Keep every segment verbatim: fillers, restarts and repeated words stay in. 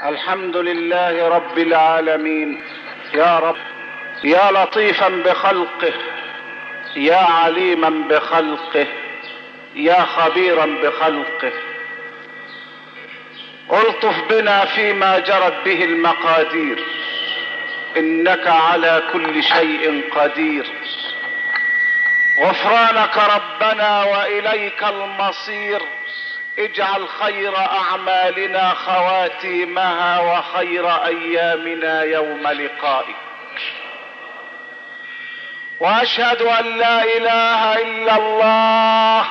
الحمد لله رب العالمين. يا رب، يا لطيفا بخلقه، يا عليما بخلقه، يا خبيرا بخلقه، الطف بنا فيما جرت به المقادير، انك على كل شيء قدير. غفرانك ربنا واليك المصير. اجعل خير اعمالنا خواتيمها وخير ايامنا يوم لقائك. واشهد ان لا اله الا الله.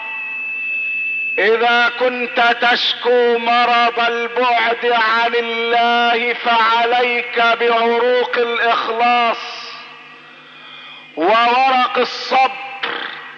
اذا كنت تشكو مرض البعد عن الله فعليك بعروق الاخلاص وورق الصبر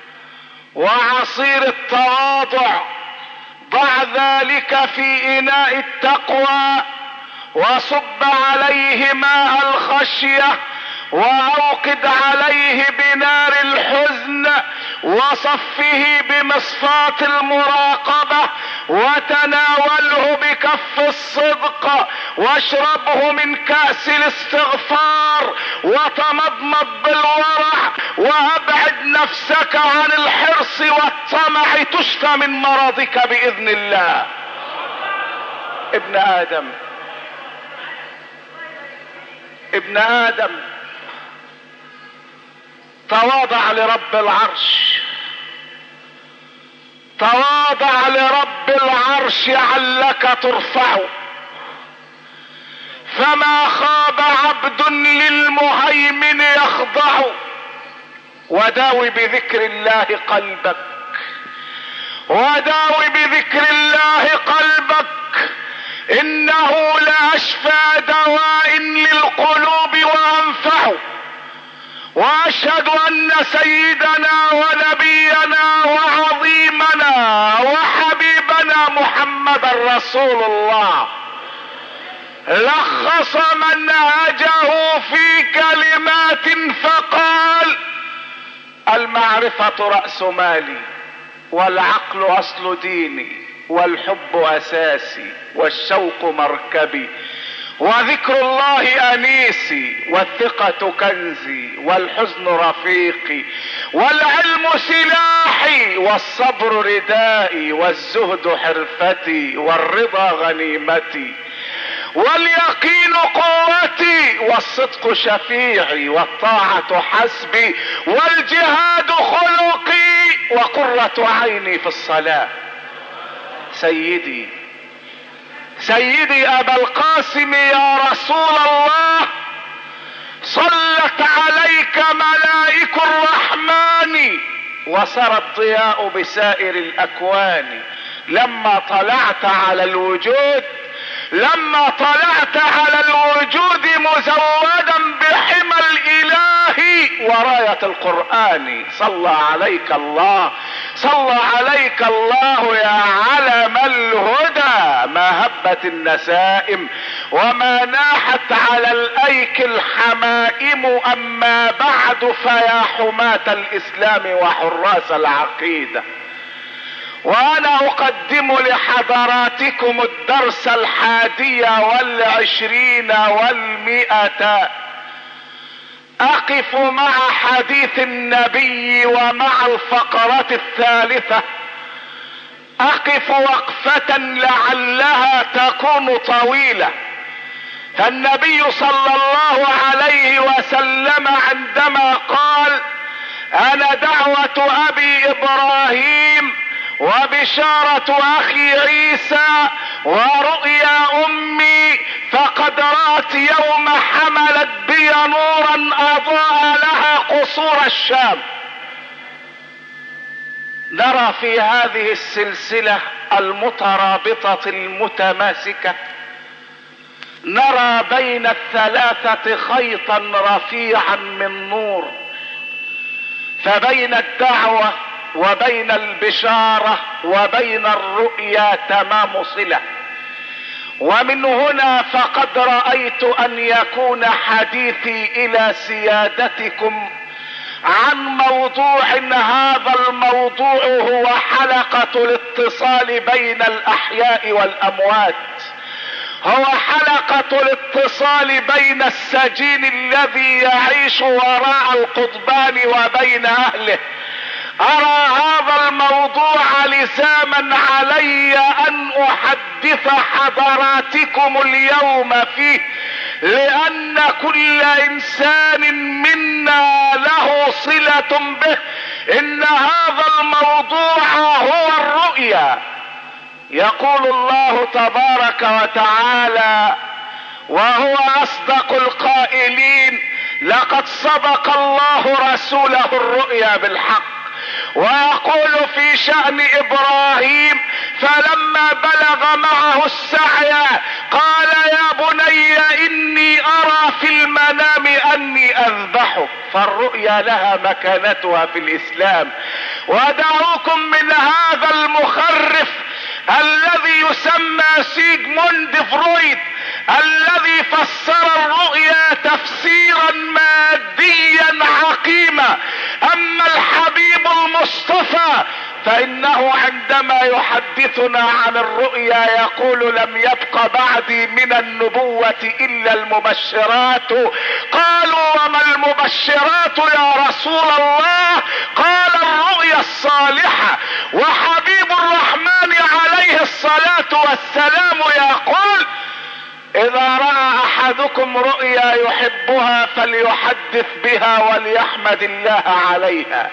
وعصير التواضع. ضع ذلك في اناء التقوى وصب عليه ماء الخشية واوقد عليه بنار الحزن وصفه بمصفاة المراقبة وتناوله بكف الصدق واشربه من كأس الاستغفار وتمضمض بالورع وابعد نفسك عن الحرص والطمع تشفى من مرضك بإذن الله. ابن آدم، ابن آدم، تواضع لرب العرش، تواضع لرب العرش علك ترفع. فما خاب عبد للمهيمن يخضع. وداوي بذكر الله قلبك، وداوي بذكر الله قلبك، انه لاشفى دواء للقلوب وانفع. واشهد ان سيدنا ونبينا وعظيمنا وحبيبنا محمدا رسول الله لخص منهجه في كلمات فقال: المعرفة رأس مالي، والعقل اصل ديني، والحب اساسي، والشوق مركبي، وذكر الله انيسي، والثقة كنزي، والحزن رفيقي، والعلم سلاحي، والصبر ردائي، والزهد حرفتي، والرضا غنيمتي، واليقين قوتي، والصدق شفيعي، والطاعة حسبي، والجهاد خلقي، وقرة عيني في الصلاة. سيدي سيدي ابا القاسم يا رسول الله، صلت عليك ملائك الرحمن وسرى الضياء بسائر الاكوان. لما طلعت على الوجود لما طلعت على الوجود مزودا بحمى الاله وراية القرآن. صلى عليك الله، صلى عليك الله يا علم الهدى. ما هبت النسائم وما ناحت على الايك الحمائم. اما بعد فيا حماة الاسلام وحراس العقيدة، وانا اقدم لحضراتكم الدرس الحادي والعشرين والمئة. اقف مع حديث النبي ومع الفقرة الثالثة. اقف وقفة لعلها تكون طويلة. فالنبي صلى الله عليه وسلم عندما قال: انا دعوة ابي ابراهيم وبشارة اخي عيسى ورؤيا امي، فقد رأت يوم حملت بي نورا اضاء لها قصور الشام. نرى في هذه السلسلة المترابطة المتماسكة، نرى بين الثلاثة خيطا رفيعا من نور. فبين الدعوة وبين البشارة وبين الرؤيا تمام صلة. ومن هنا فقد رأيت ان يكون حديثي الى سيادتكم عن موضوع، هذا الموضوع هو حلقة الاتصال بين الاحياء والاموات، هو حلقة الاتصال بين السجين الذي يعيش وراء القضبان وبين اهله. ارى هذا الموضوع لزاما علي ان احدث حضراتكم اليوم فيه، لان كل انسان منا له صلة به. ان هذا الموضوع هو الرؤيا. يقول الله تبارك وتعالى وهو اصدق القائلين: لقد صدق الله رسوله الرؤيا بالحق. ويقول في شأن ابراهيم: فلما بلغ معه السعي قال يا بني اني ارى في المنام اني اذبحك. فالرؤيا لها مكانتها في الاسلام. ودعوكم من هذا المخرف الذي يسمى سيغموند فرويد، الذي فسر الرؤيا تفسيرا ماديا عقيما. اما الحبيب المصطفى فانه عندما يحدثنا عن الرؤيا يقول: لم يبق بعدي من النبوة الا المبشرات. قالوا: وما المبشرات يا رسول الله؟ قال: الرؤيا الصالحة. وحبيب الرحمن عليه الصلاة والسلام يقول: اذا رأى احدكم رؤيا يحبها فليحدث بها وليحمد الله عليها،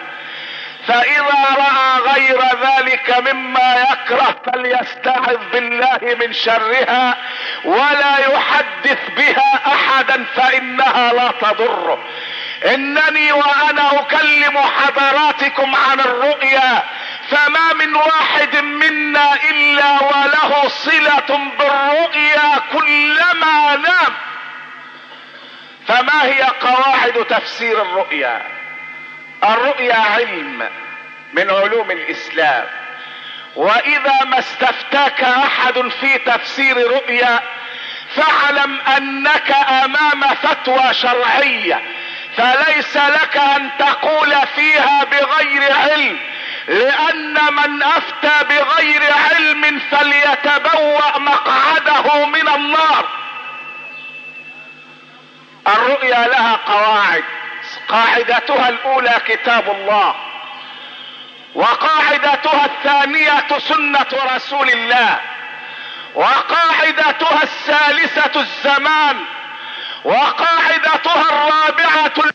فاذا رأى غير ذلك مما يكره فليستعذ بالله من شرها ولا يحدث بها احدا فانها لا تضره. انني وانا اكلم حضراتكم عن الرؤيا فما من واحد منا الا وله صلة بالرؤيا كلما نام. فما هي قواعد تفسير الرؤيا؟ الرؤيا علم من علوم الاسلام، واذا ما استفتاك احد في تفسير رؤيا فاعلم انك امام فتوى شرعية، فليس لك ان تقول فيها بغير علم، لان من افتى بغير علم فليتبوأ مقعده من النار. الرؤيا لها قواعد. قاعدتها الاولى كتاب الله، وقاعدتها الثانية سنة رسول الله، وقاعدتها الثالثة الزمان، وقاعدتها الرابعة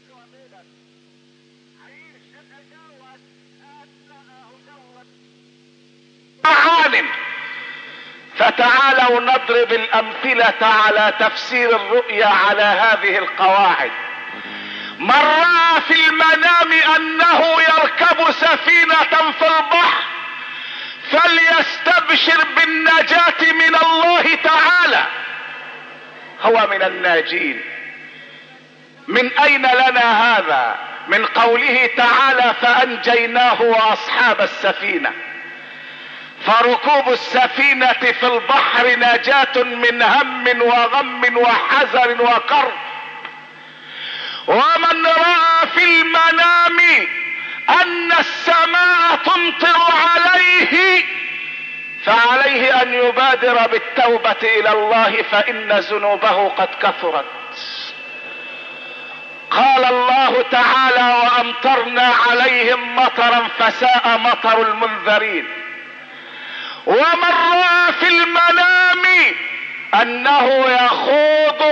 معان. فتعالوا نضرب الامثلة على تفسير الرؤيا على هذه القواعد. من رأى في المنام انه يركب سفينة في البحر فليستبشر بالنجاة من الله تعالى، هو من الناجين. من اين لنا هذا؟ من قوله تعالى: فانجيناه واصحاب السفينة. فركوب السفينة في البحر نجاة من هم وغم وحزن وكرب. ومن رأى في المنام ان السماء تمطر عليه فعليه ان يبادر بالتوبة الى الله فان ذنوبه قد كثرت. قال الله تعالى: وامطرنا عليهم مطرا فساء مطر المنذرين. ومن رأى في المنام انه يخوض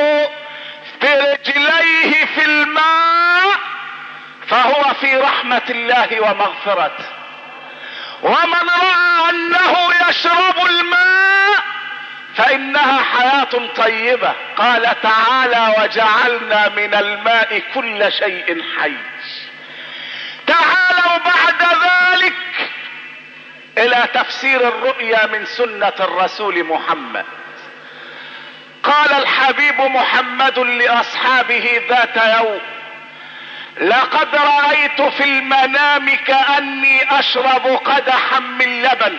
برجليه في الماء فهو في رحمة الله ومغفرته. ومن رأى انه يشرب الماء فانها حياة طيبة. قال تعالى: وجعلنا من الماء كل شيء حي. تعالوا بعد ذلك الى تفسير الرؤيا من سنة الرسول محمد. قال الحبيب محمد لاصحابه ذات يوم: لقد رأيت في المنام كأني اشرب قدحا من لبن،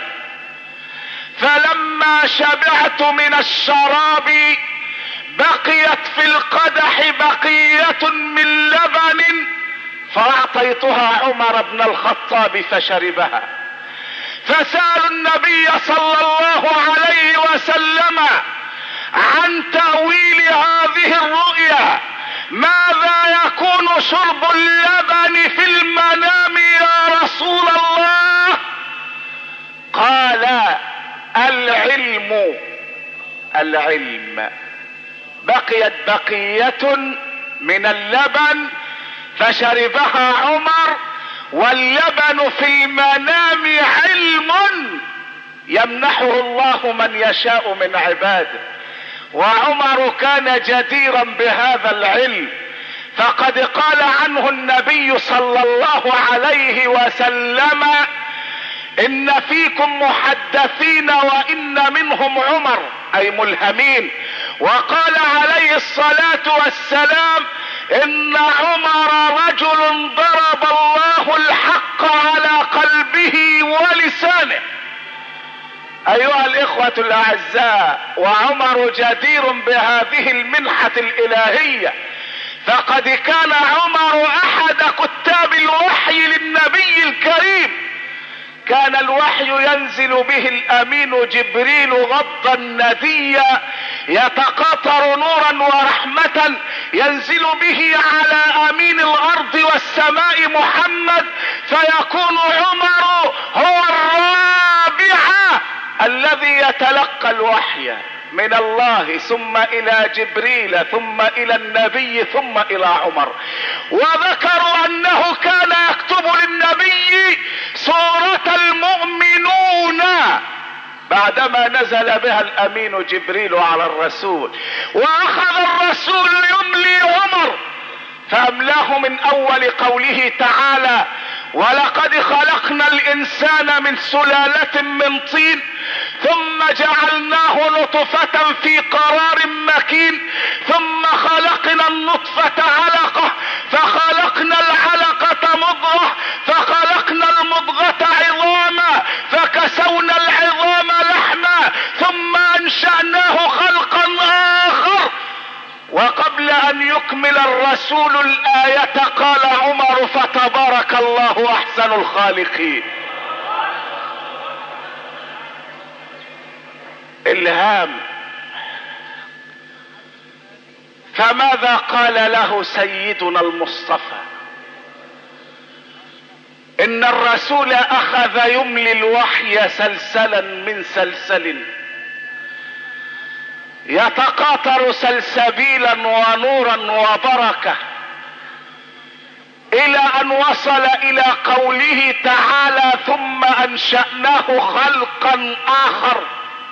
فلما شبعت من الشراب بقيت في القدح بقية من لبن فاعطيتها عمر بن الخطاب فشربها. فسألوا النبي صلى الله عليه وسلم: عن تأويل هذه الرؤيا. ماذا يكون شرب اللبن في المنام يا رسول الله؟ قال العلم. العلم. بقيت بقية من اللبن فشربها عمر، واللبن في المنام علم يمنحه الله من يشاء من عباده، وعمر كان جديرا بهذا العلم، فقد قال عنه النبي صلى الله عليه وسلم: ان فيكم محدثين وان منهم عمر، اي ملهمين. وقال عليه الصلاة والسلام: ان عمر رجل ضرب الله الحق على قلبه ولسانه. ايها الاخوة الاعزاء، وعمر جدير بهذه المنحة الالهية، فقد كان عمر احد كتاب الوحي للنبي الكريم. كان الوحي ينزل به الامين جبريل غضا نديا يتقاطر نورا ورحمة، ينزل به على امين الارض والسماء محمد، فيكون عمر هو الرابع الذي يتلقى الوحي من الله، ثم الى جبريل، ثم الى النبي، ثم الى عمر. وذكروا انه كان يكتب للنبي سورة المؤمنون بعدما نزل بها الامين جبريل على الرسول، واخذ الرسول يملي عمر فاملاه من اول قوله تعالى: ولقد خلقنا الانسان من سلالة من طين ثم جعلناه نطفة في قرار مكين ثم خلقنا النطفة علقة فخلقنا العلقة مضغة فخلقنا المضغة عظاما فكسونا العظام لحما ثم انشأناه خلقا اخر. وقبل ان يكمل الرسول الآية قال عمر: فتبارك الله احسن الخالقين. الهام. فماذا قال له سيدنا المصطفى؟ ان الرسول اخذ يملي الوحي سلسلا من سلسل يتقاطر سلسبيلا ونورا وبركة، الى ان وصل الى قوله تعالى: ثم انشأناه خلقا اخر.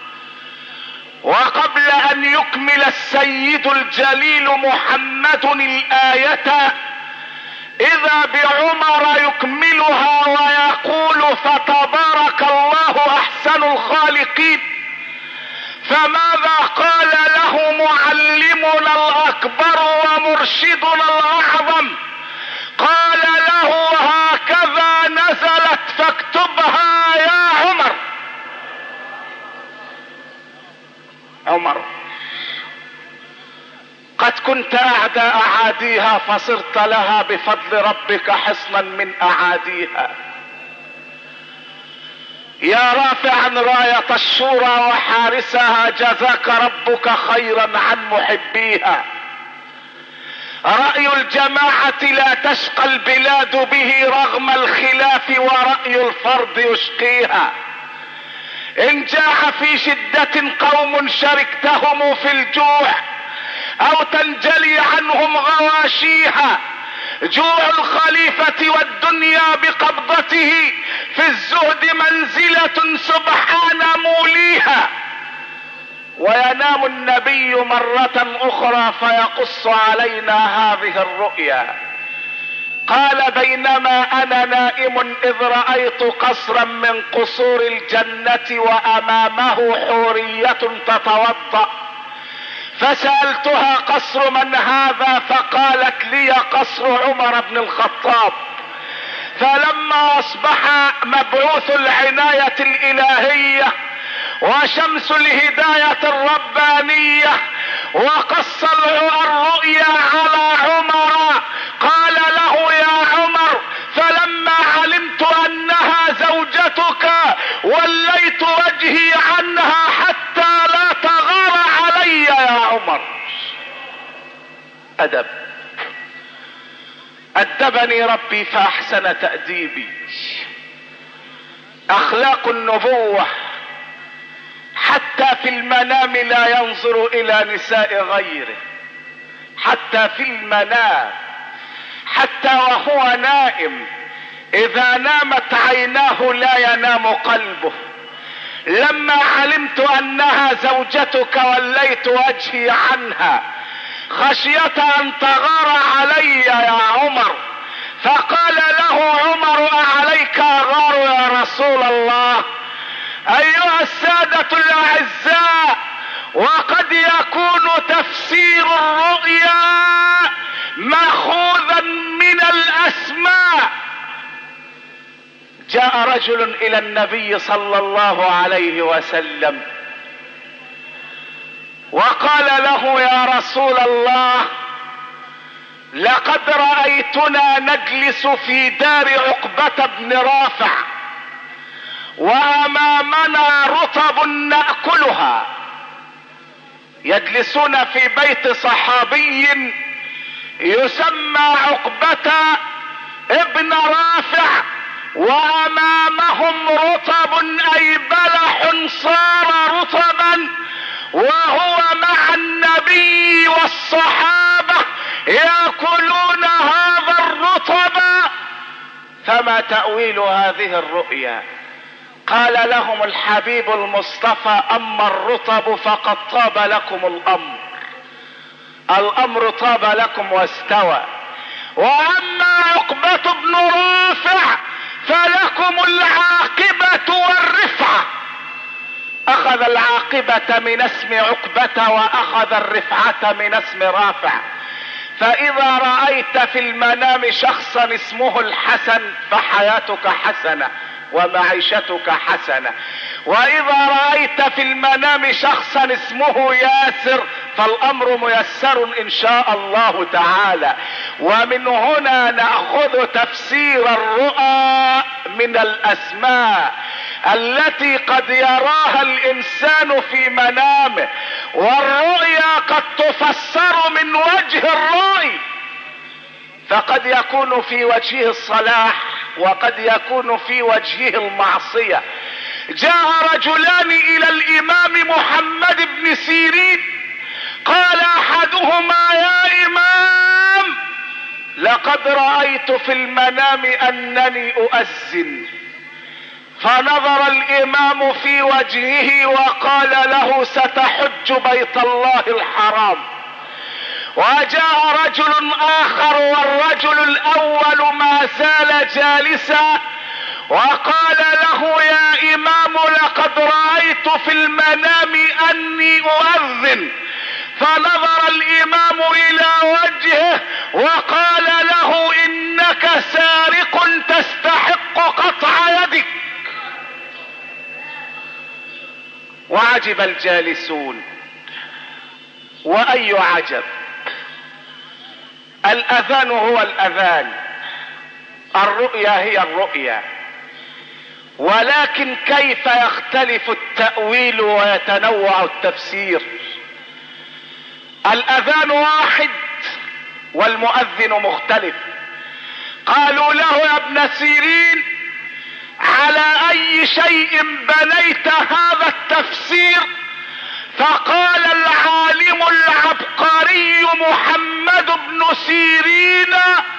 وقبل ان يكمل السيد الجليل محمد الآية اذا بعمر يكملها ويقول: فتبارك الله احسن الخالقين. فماذا قال له معلمنا الاكبر ومرشدنا الاعظم؟ قال له: هكذا نزلت فاكتبها يا عمر. عمر، قد كنت اعدى اعاديها فصرت لها بفضل ربك حصنا من اعاديها. يا رافعا راية الشورى وحارسها، جزاك ربك خيرا عن محبيها. رأي الجماعة لا تشقى البلاد به رغم الخلاف، ورأي الفرد يشقيها. ان جاع في شدة قوم شركتهم في الجوع او تنجلي عنهم غواشيها. جوع الخليفة والدنيا بقبضته، في الزهد منزلة سبحان موليها. وينام النبي مرة اخرى فيقص علينا هذه الرؤيا. قال: بينما انا نائم اذ رأيت قصرا من قصور الجنة وامامه حورية تتوضأ، فسألتها: قصر من هذا؟ فقالت لي: قصر عمر بن الخطاب. فلما اصبح مبعوث العناية الالهية وشمس الهداية الربانية وقص الرؤيا على عمر، قال له: يا عمر، فلما علمت انها زوجتك وليت وجهي عنها حتى لا تغار علي عمر أدب. أدبني ربي فأحسن تأديبي. أخلاق النبوة حتى في المنام لا ينظر إلى نساء غيره، حتى في المنام، حتى وهو نائم إذا نامت عيناه لا ينام قلبه. لما علمت أنها زوجتك وليت وجهي عنها خشية أن تغار علي يا عمر. فقال له عمر أعليك أغار يا رسول الله؟ أيها السادة الأعزاء، وقد يكون تفسير الرؤيا مأخوذا من الأسماء. جاء رجل إلى النبي صلى الله عليه وسلم وقال له يا رسول الله، لقد رأيتنا نجلس في دار عقبة بن رافع وأمامنا رطب نأكلها. يجلسون في بيت صحابي يسمى عقبة ابن رافع وأمامهم رطب أي بلح صار رطبا، وهو مع النبي والصحابة يأكلون هذا الرطب. فما تأويل هذه الرؤيا؟ قال لهم الحبيب المصطفى أما الرطب فقد طاب لكم الأمر، الأمر طاب لكم واستوى، وأما عقبة بن رافع فلكم العاقبة والرفعة. أخذ العاقبة من اسم عقبة وأخذ الرفعة من اسم رافع. فإذا رأيت في المنام شخصا اسمه الحسن فحياتك حسنة ومعيشتك حسنة، وإذا رأيت في المنام شخصا اسمه ياسر فالأمر ميسر إن شاء الله تعالى. ومن هنا نأخذ تفسير الرؤى من الأسماء التي قد يراها الإنسان في منامه، والرؤيا قد تفسر من وجه الرؤي، فقد يكون في وجهه الصلاح وقد يكون في وجهه المعصية. جاء رجلان إلى الإمام محمد بن سيرين، قال أحدهما يا إمام لقد رأيت في المنام أنني أؤذن. فنظر الإمام في وجهه وقال له ستحج بيت الله الحرام. وجاء رجل آخر والرجل الأول ما زال جالسا وقال له يا إمام لقد رأيت في المنام أني أؤذن. فنظر الإمام إلى وجهه وقال له إنك سارق تستحق قطع يدك. وعجب الجالسون، وأي عجب، الأذان هو الأذان، الرؤيا هي الرؤيا، ولكن كيف يختلف التأويل ويتنوع التفسير؟ الأذان واحد والمؤذن مختلف. قالوا له يا ابن سيرين على أي شيء بنيت هذا التفسير؟ فقال العالم العبقري محمد بن سيرين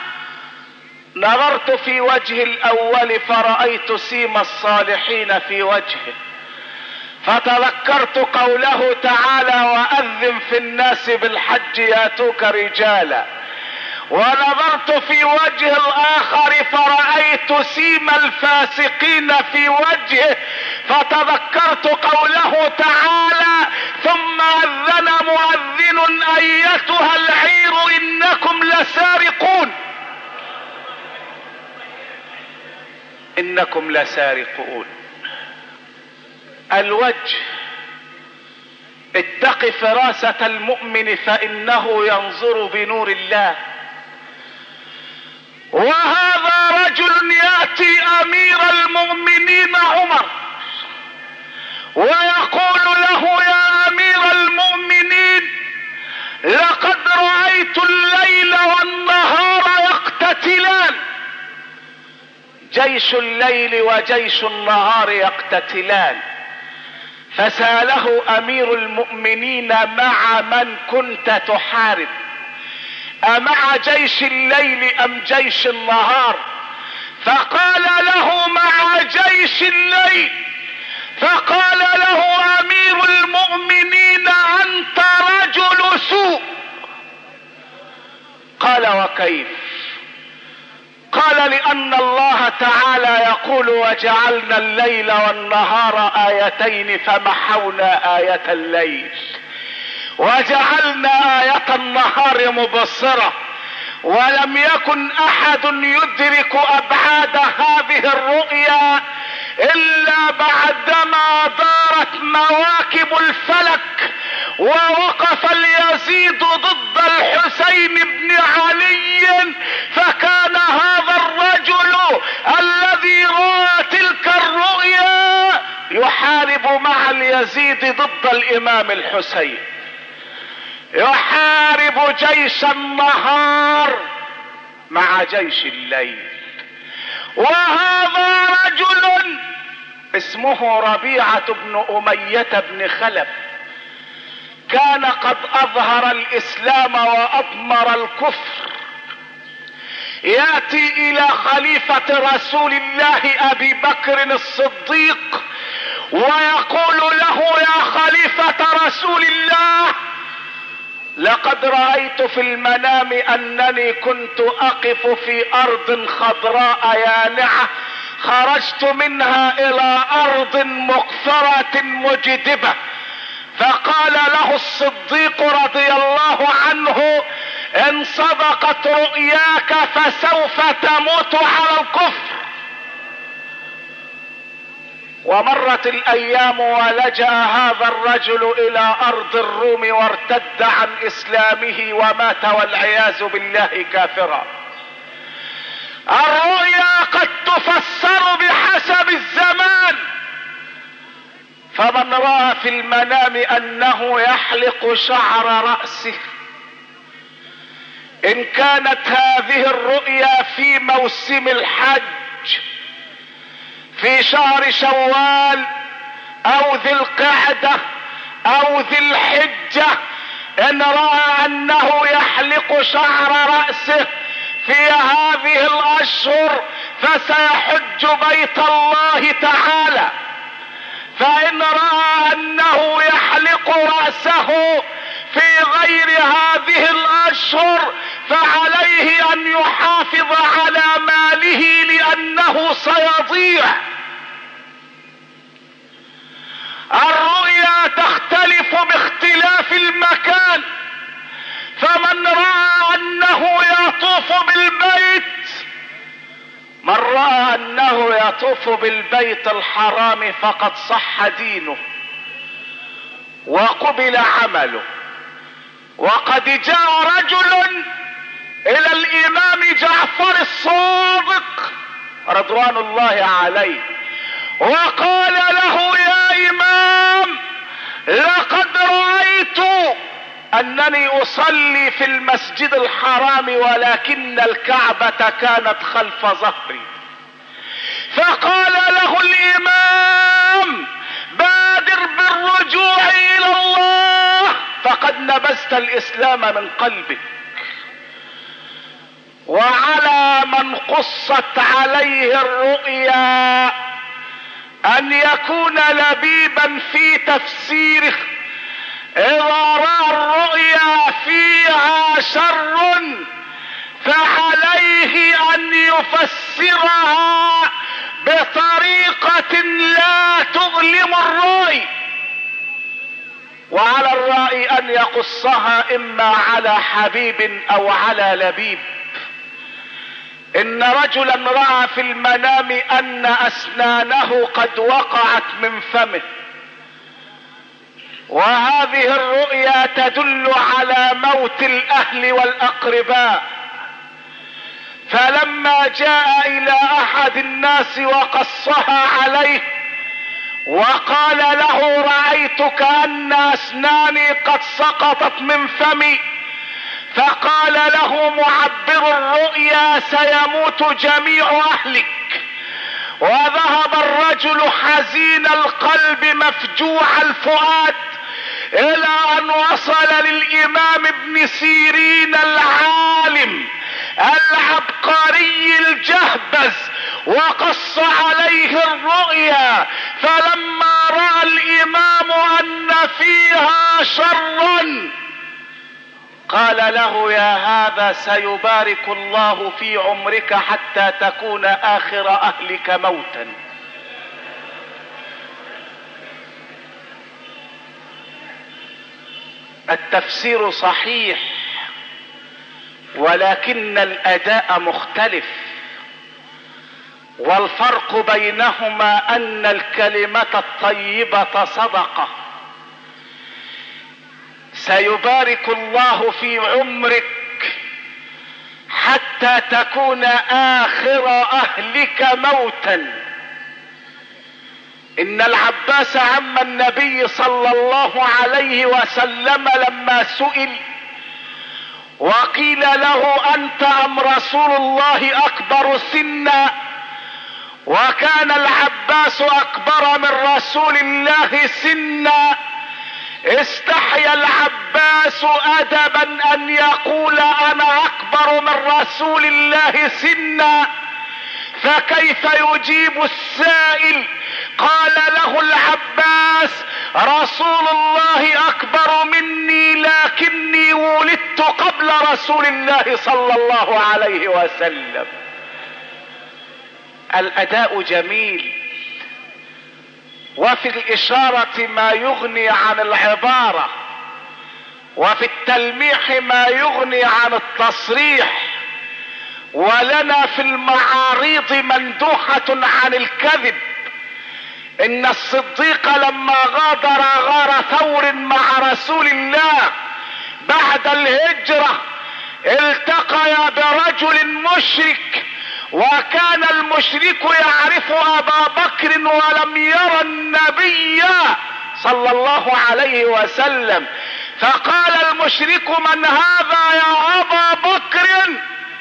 نظرت في وجه الأول فرأيت سيم الصالحين في وجهه، فتذكرت قوله تعالى وأذن في الناس بالحج ياتوك رجالا. ونظرت في وجه الآخر فرأيت سيم الفاسقين في وجهه، فتذكرت قوله تعالى ثم أذن مؤذن أيتها العير إنكم لسارقون، إنكم لسارقون. الوجه، اتق فراسة المؤمن فإنه ينظر بنور الله. وهذا رجل يأتي أمير المؤمنين عمر ويقول له يا أمير المؤمنين رأيت الليل والنهار يقتتلان، جيش الليل وجيش النهار يقتتلان. فسأله امير المؤمنين مع من كنت تحارب؟ امع جيش الليل ام جيش النهار؟ فقال له مع جيش الليل. فقال له امير المؤمنين انت رجل سوء. قال وكيف؟ قال لان الله تعالى يقول وجعلنا الليل والنهار آيتين فمحونا آية الليل وجعلنا آية النهار مبصرة، ولم يكن احد يدرك ابعاد هذه الرؤيا الا بعدما دارت مواكب الفلك ووقف اليزيد ضد الحسين بن علي، فكان هذا الرجل الذي رأى تلك الرؤيا يحارب مع اليزيد ضد الامام الحسين، يحارب جيش النهار مع جيش الليل. وهذا رجل اسمه ربيعة بن أمية بن خلف، كان قد اظهر الاسلام واضمر الكفر، ياتي الى خليفة رسول الله ابي بكر الصديق ويقول له يا خليفة رسول الله، لقد رأيت في المنام انني كنت اقف في ارض خضراء يانعة، خرجت منها الى ارض مقفرة مجدبة. فقال له الصديق رضي الله عنه ان صدقت رؤياك فسوف تموت على الكفر. ومرت الايام ولجأ هذا الرجل الى ارض الروم وارتد عن اسلامه ومات والعياذ بالله كافرا. الرؤيا قد تفسر بحسب الزمان، فمن رأى في المنام انه يحلق شعر رأسه، ان كانت هذه الرؤيا في موسم الحج في شهر شوال او ذي القعدة او ذي الحجة، ان رأى انه يحلق شعر رأسه في هذه الاشهر فسيحج بيت الله تعالى. فان رأى انه يحلق رأسه في غير هذه الاشهر فعليه ان يحافظ على ماله لانه سيضيع. الرؤيا تختلف باختلاف المكان، فمن رأى انه يطوف بالبيت، من رأى انه يطوف بالبيت الحرام فقد صح دينه وقبل عمله. وقد جاء رجل الى الامام جعفر الصادق رضوان الله عليه وقال له يا امام، لقد رأيت انني اصلي في المسجد الحرام ولكن الكعبة كانت خلف ظهري. فقال له الامام بادر بالرجوع الى الله فقد نبذت الاسلام من قلبك. وعلى من قصت عليه الرؤيا ان يكون لبيبا في تفسيره، اذا رأى الرؤيا فيها شر فعليه ان يفسرها بطريقة لا تؤلم الرأي، وعلى الرأي ان يقصها اما على حبيب او على لبيب. ان رجلا رأى في المنام ان اسنانه قد وقعت من فمه، وهذه الرؤيا تدل على موت الاهل والاقرباء. فلما جاء الى احد الناس وقصها عليه وقال له رأيت كأن اسناني قد سقطت من فمي، فقال له معبر الرؤيا: سيموت جميع اهلك. وذهب الرجل حزين القلب مفجوع الفؤاد الى ان وصل للامام ابن سيرين العالم العبقري الجهبذ وقص عليه الرؤيا. فلما راى الامام ان فيها شرا قال له: يا هذا سيبارك الله في عمرك حتى تكون اخر اهلك موتا. التفسير صحيح، ولكن الاداء مختلف، والفرق بينهما ان الكلمة الطيبة صدقة. سيبارك الله في عمرك حتى تكون اخر اهلك موتا. ان العباس عم النبي صلى الله عليه وسلم لما سئل وقيل له: انت ام رسول الله اكبر سنا؟ وكان العباس اكبر من رسول الله سنا. استحيا العباس ادبا ان يقول: انا اكبر من رسول الله سنا، فكيف يجيب السائل؟ قال له العباس: رسول الله اكبر مني، لكني ولدت قبل رسول الله صلى الله عليه وسلم. الاداء جميل، وفي الاشارة ما يغني عن العبارة، وفي التلميح ما يغني عن التصريح، ولنا في المعاريض مندوحة عن الكذب. ان الصديق لما غادر غار ثور مع رسول الله بعد الهجرة التقيا برجل مشرك، وكان المشرك يعرف ابا بكر ولم يرى النبي صلى الله عليه وسلم. فقال المشرك: من هذا يا ابا بكر؟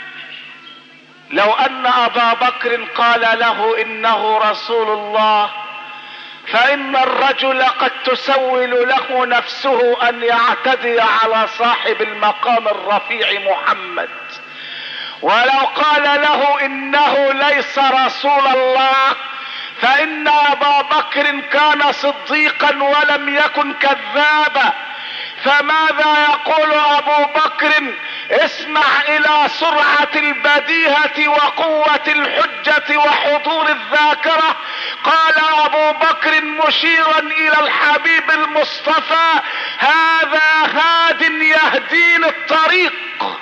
لو ان ابا بكر قال له انه رسول الله فان الرجل قد تسول له نفسه ان يعتدي على صاحب المقام الرفيع محمد. ولو قال له انه ليس رسول الله فان ابا بكر كان صديقا ولم يكن كذابا. فماذا يقول ابو بكر؟ اسمع الى سرعة البديهة وقوة الحجة وحضور الذاكرة. قال ابو بكر مشيرا الى الحبيب المصطفى: هذا هاد يهديني الطريق.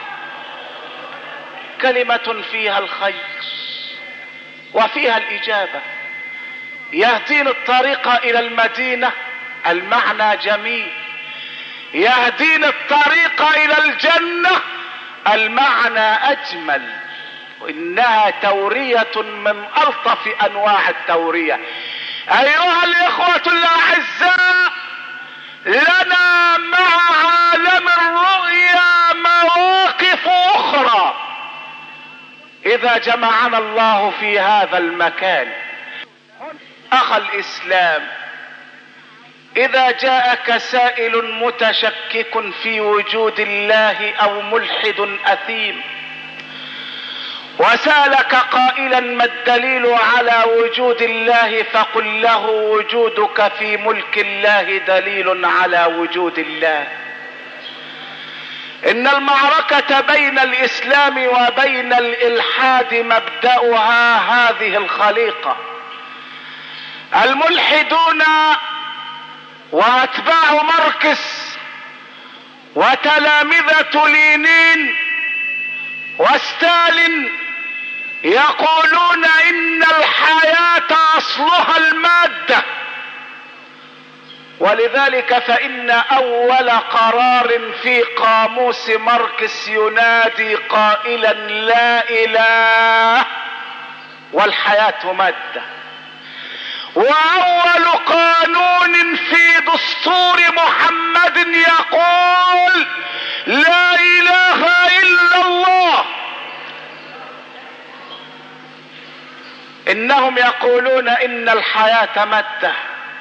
كلمة فيها الخير وفيها الاجابة. يهديني الطريق الى المدينة، المعنى جميل. يهديني الطريق الى الجنة، المعنى اجمل. وانها تورية من الطف انواع التورية. ايها الاخوة الاعزاء، لنا مع عالم الرؤيا مواقف اخرى اذا جمعنا الله في هذا المكان. اخ الاسلام، اذا جاءك سائل متشكك في وجود الله او ملحد اثيم وسالك قائلا: ما الدليل على وجود الله؟ فقل له: وجودك في ملك الله دليل على وجود الله. ان المعركة بين الاسلام وبين الالحاد مبدأها هذه الخليقة. الملحدون واتباع ماركس وتلامذة لينين وستالين يقولون ان الحياة اصلها المادة، ولذلك فان اول قرار في قاموس ماركس ينادي قائلا: لا اله والحياة مادة. واول قانون في دستور محمد يقول: لا اله انهم يقولون ان الحياة مادة،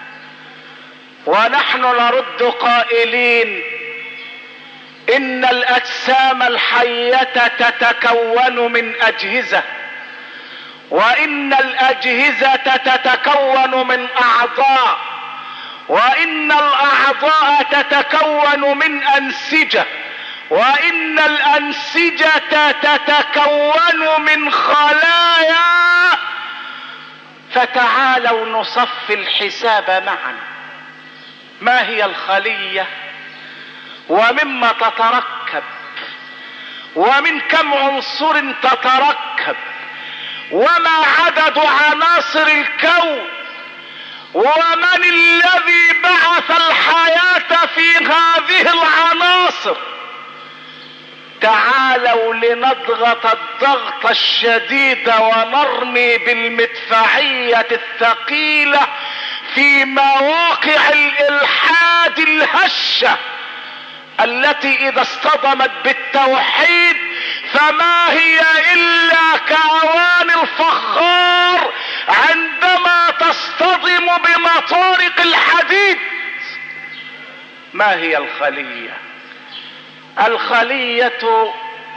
ونحن نرد قائلين ان الاجسام الحية تتكون من اجهزة، وان الاجهزة تتكون من اعضاء، وان الاعضاء تتكون من انسجة، وان الانسجة تتكون من خلايا. فتعالوا نصفي الحساب معا. ما هي الخلية؟ ومما تتركب؟ ومن كم عنصر تتركب؟ وما عدد عناصر الكون؟ ومن الذي بعث الحياة في هذه العناصر؟ تعالوا لنضغط الضغط الشديد ونرمي بالمدفعية الثقيلة في مواقع الإلحاد الهشة التي إذا اصطدمت بالتوحيد فما هي إلا كأواني الفخار عندما تصطدم بمطارق الحديد. ما هي الخلية؟ الخلية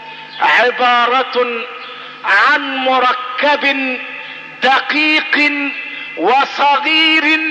عبارة عن مركب دقيق وصغير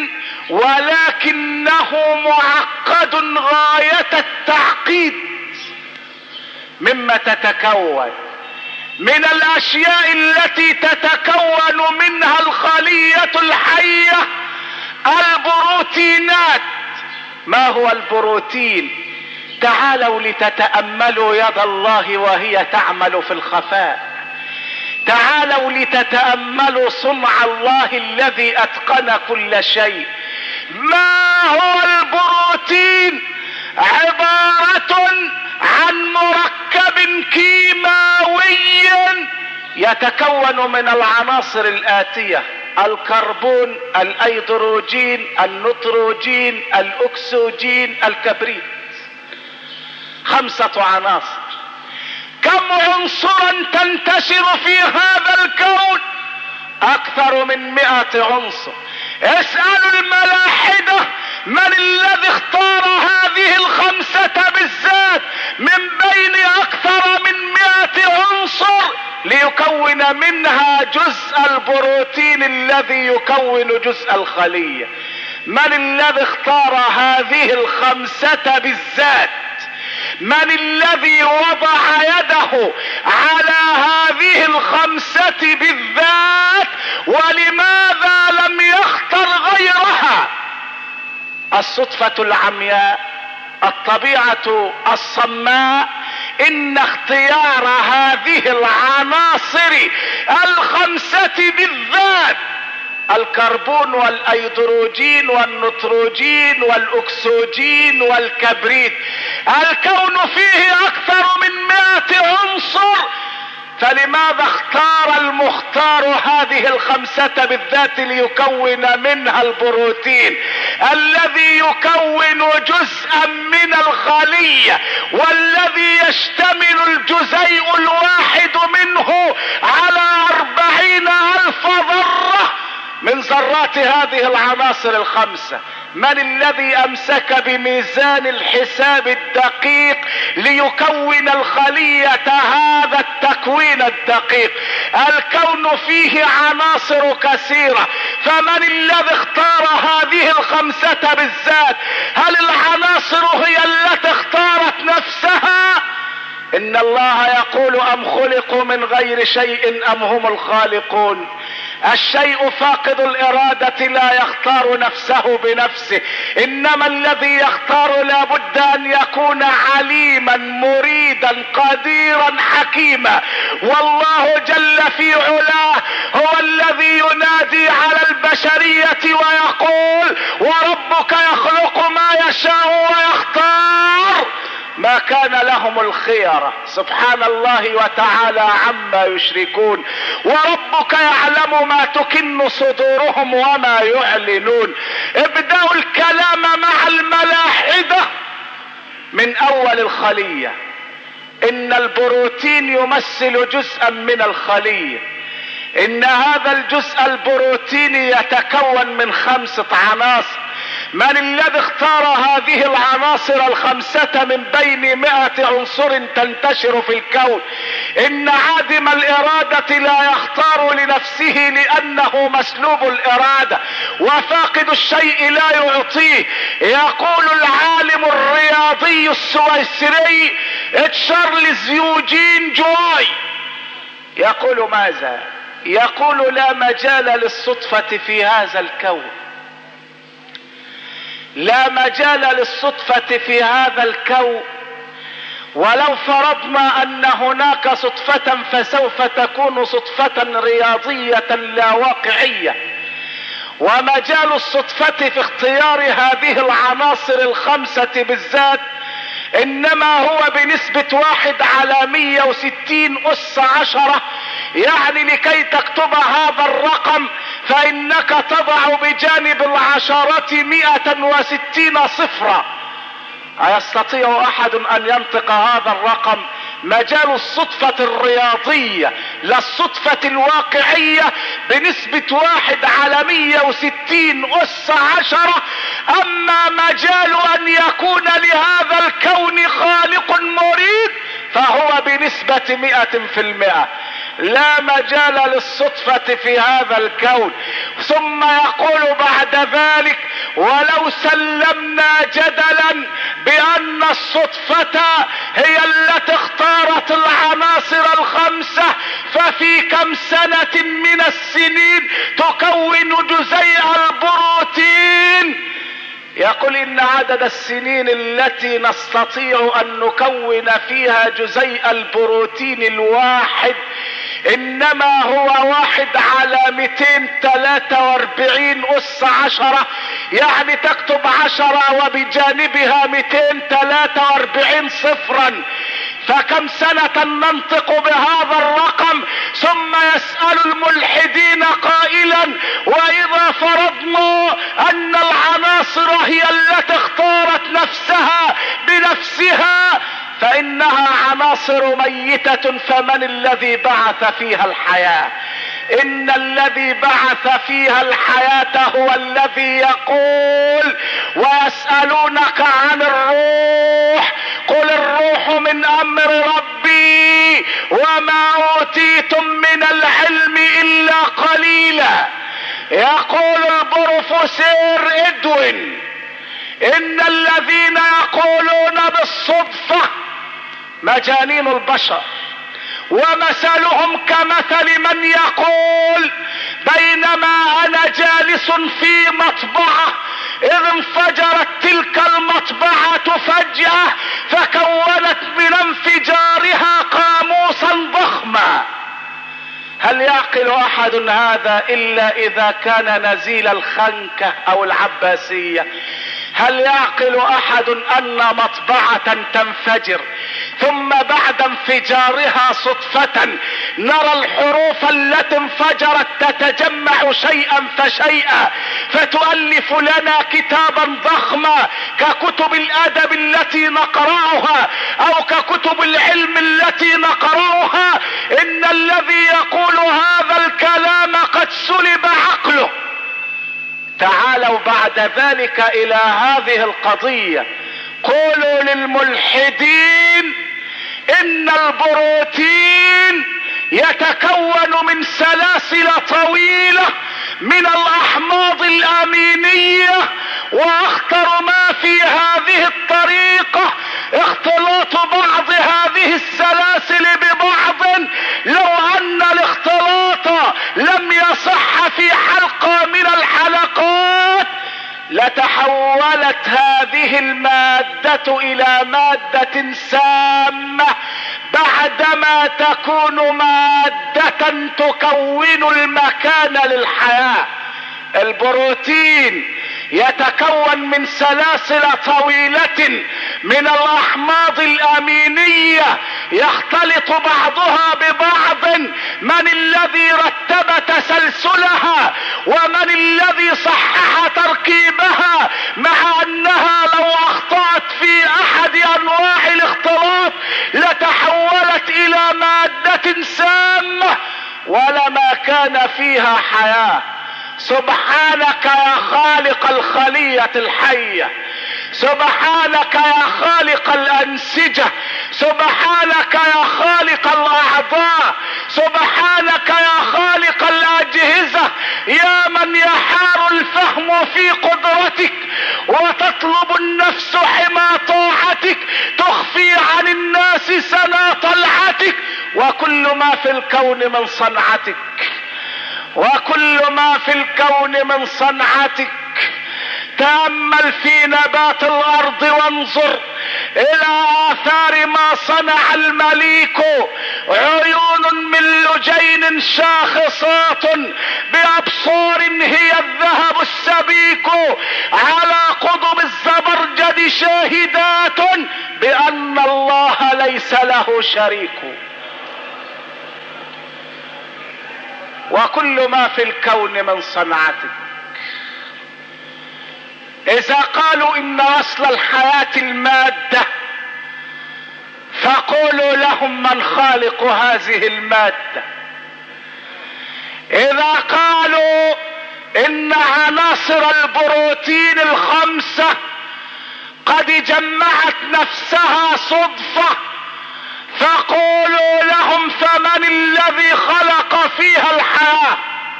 ولكنه معقد غاية التعقيد. مما تتكون من الاشياء التي تتكون منها الخلية الحية البروتينات. ما هو البروتين؟ تعالوا لتتأملوا يد الله وهي تعمل في الخفاء. تعالوا لتتأملوا صنع الله الذي اتقن كل شيء. ما هو البروتين؟ عبارة عن مركب كيماوي يتكون من العناصر الآتية: الكربون، الأيدروجين، النيتروجين، الأكسجين، الكبريت. خمسة عناصر. كم عنصرا تنتشر في هذا الكون؟ أكثر من مئة عنصر. اسألوا الملاحدة من الذي اختار هذه الخمسة بالذات من بين أكثر من مئة عنصر ليكون منها جزء البروتين الذي يكون جزء الخلية. من الذي اختار هذه الخمسة بالذات؟ من الذي وضع يده على هذه الخمسة بالذات؟ ولماذا لم يختر غيرها؟ الصدفة العمياء، الطبيعة الصماء، ان اختيار هذه العناصر الخمسة بالذات، الكربون والايدروجين والنيتروجين والاكسجين والكبريت، الكون فيه اكثر من مئة عنصر، فلماذا اختار المختار هذه الخمسة بالذات ليكون منها البروتين الذي يكون جزءا من الخلية، والذي يشتمل الجزيء الواحد منه على أربعين ألف ذرة من ذرات هذه العناصر الخمسة؟ من الذي امسك بميزان الحساب الدقيق ليكون الخلية هذا التكوين الدقيق؟ الكون فيه عناصر كثيرة، فمن الذي اختار هذه الخمسة بالذات؟ هل العناصر هي التي اختارت نفسها؟ ان الله يقول: ام خلقوا من غير شيء ام هم الخالقون. الشيء فاقد الارادة لا يختار نفسه بنفسه، انما الذي يختار لابد ان يكون عليما مريدا قديرا حكيما. والله جل في علاه هو الذي ينادي على البشرية ويقول: وربك يخلق ما يشاء ويختار ما كان لهم الخيرة. سبحان الله وتعالى عما يشركون. وربك يعلم ما تكن صدورهم وما يعلنون. ابدأوا الكلام مع الملاحدة من اول الخلية. ان البروتين يمثل جزءا من الخلية، ان هذا الجزء البروتيني يتكون من خمسة عناصر. من الذي اختار هذه العناصر الخمسة من بين مئة عنصر تنتشر في الكون؟ ان عادم الارادة لا يختار لنفسه لانه مسلوب الارادة، وفاقد الشيء لا يعطيه. يقول العالم الرياضي السويسري تشارلز يوجين جواي، يقول ماذا؟ يقول لا مجال للصدفة في هذا الكون، لا مجال للصدفة في هذا الكون، ولو فرضنا ان هناك صدفة فسوف تكون صدفة رياضية لا واقعية. ومجال الصدفة في اختيار هذه العناصر الخمسة بالذات انما هو بنسبة واحد على مية وستين اس عشرة. يعني لكي تكتب هذا الرقم فانك تضع بجانب العشرة مئة وستين صفرا. أيستطيع احد ان ينطق هذا الرقم؟ مجال الصدفة الرياضية لا الصدفة الواقعية بنسبة واحد على مية وستين اس عشرة. اما مجال ان يكون لهذا الكون خالق مريد فهو بنسبة مئة في المئة. لا مجال للصدفة في هذا الكون. ثم يقول بعد ذلك ولو سلمنا جدلا بان الصدفة هي التي اختارت العناصر الخمسة، ففي كم سنة من السنين تكون جزيء البروتين؟ يقول ان عدد السنين التي نستطيع ان نكون فيها جزيء البروتين الواحد انما هو واحد على مئتين وثلاثة واربعين اس عشرة. يعني تكتب عشرة وبجانبها مئتين وثلاثة واربعين صفرا. فكم سنة ننطق بهذا الرقم؟ ثم يسأل الملحدين قائلا واذا فرضنا ان العناصر هي التي اختارت نفسها بنفسها فانها عناصر ميتة، فمن الذي بعث فيها الحياة؟ ان الذي بعث فيها الحياة هو الذي يقول ويسألونك عن الروح قل الروح من امر ربي وما اوتيتم من العلم الا قليلا. يقول البروفيسور ادوين ان الذين يقولون بالصدفة مجانين البشر، ومثلهم كمثل من يقول بينما انا جالس في مطبعة اذ انفجرت تلك المطبعة فجأة فكونت من انفجارها قاموسا ضخما. هل يعقل احد هذا الا اذا كان نزيل الخنكة او العباسية؟ هل يعقل احد ان مطبعة تنفجر ثم بعد انفجارها صدفة نرى الحروف التي انفجرت تتجمع شيئا فشيئا فتؤلف لنا كتابا ضخما ككتب الادب التي نقرأها او ككتب العلم التي نقرأها؟ ان الذي يقول هذا الكلام قد سلب عقله. تعالوا بعد ذلك الى هذه القضية. قولوا للملحدين ان البروتين يتكون من سلاسل طويلة من الاحماض الامينية، واخطر ما في هذه الطريقة اختلاط بعض هذه السلاسل ببعض. لو ان الاختلاط لم يصح في حلقة من الحلقات لتحولت هذه المادة الى مادة سامة بعدما تكون مادة تكون المكان للحياة. البروتين يتكون من سلاسل طويلة من الاحماض الامينية يختلط بعضها ببعض. من الذي رتب تسلسلها ومن الذي صحح تركيبها؟ مع انها لو اخطأت في احد انواع الاختلاط لتحولت الى مادة سامة. ولما كان فيها حياة. سبحانك يا خالق الخلية الحية، سبحانك يا خالق الأنسجة، سبحانك يا خالق الأعضاء، سبحانك يا خالق الأجهزة، يا من يحار الفهم في قدرتك وتطلب النفس حمى طاعتك، تخفي عن الناس سنا طلعتك، وكل ما في الكون من صنعتك، وكل ما في الكون من صنعتك. تأمل في نبات الأرض وانظر إلى آثار ما صنع المليك، عيون من لجين شاخصات بأبصار هي الذهب السبيك، على قضب الزبرجد شاهدات بأن الله ليس له شريك. وكل ما في الكون من صنعتك. إذا قالوا إن أصل الحياة المادة فقولوا لهم من خالق هذه المادة. إذا قالوا إن عناصر البروتين الخمسة قد جمعت نفسها صدفة فقولوا لهم فمن الذي خلق فيها الحياة.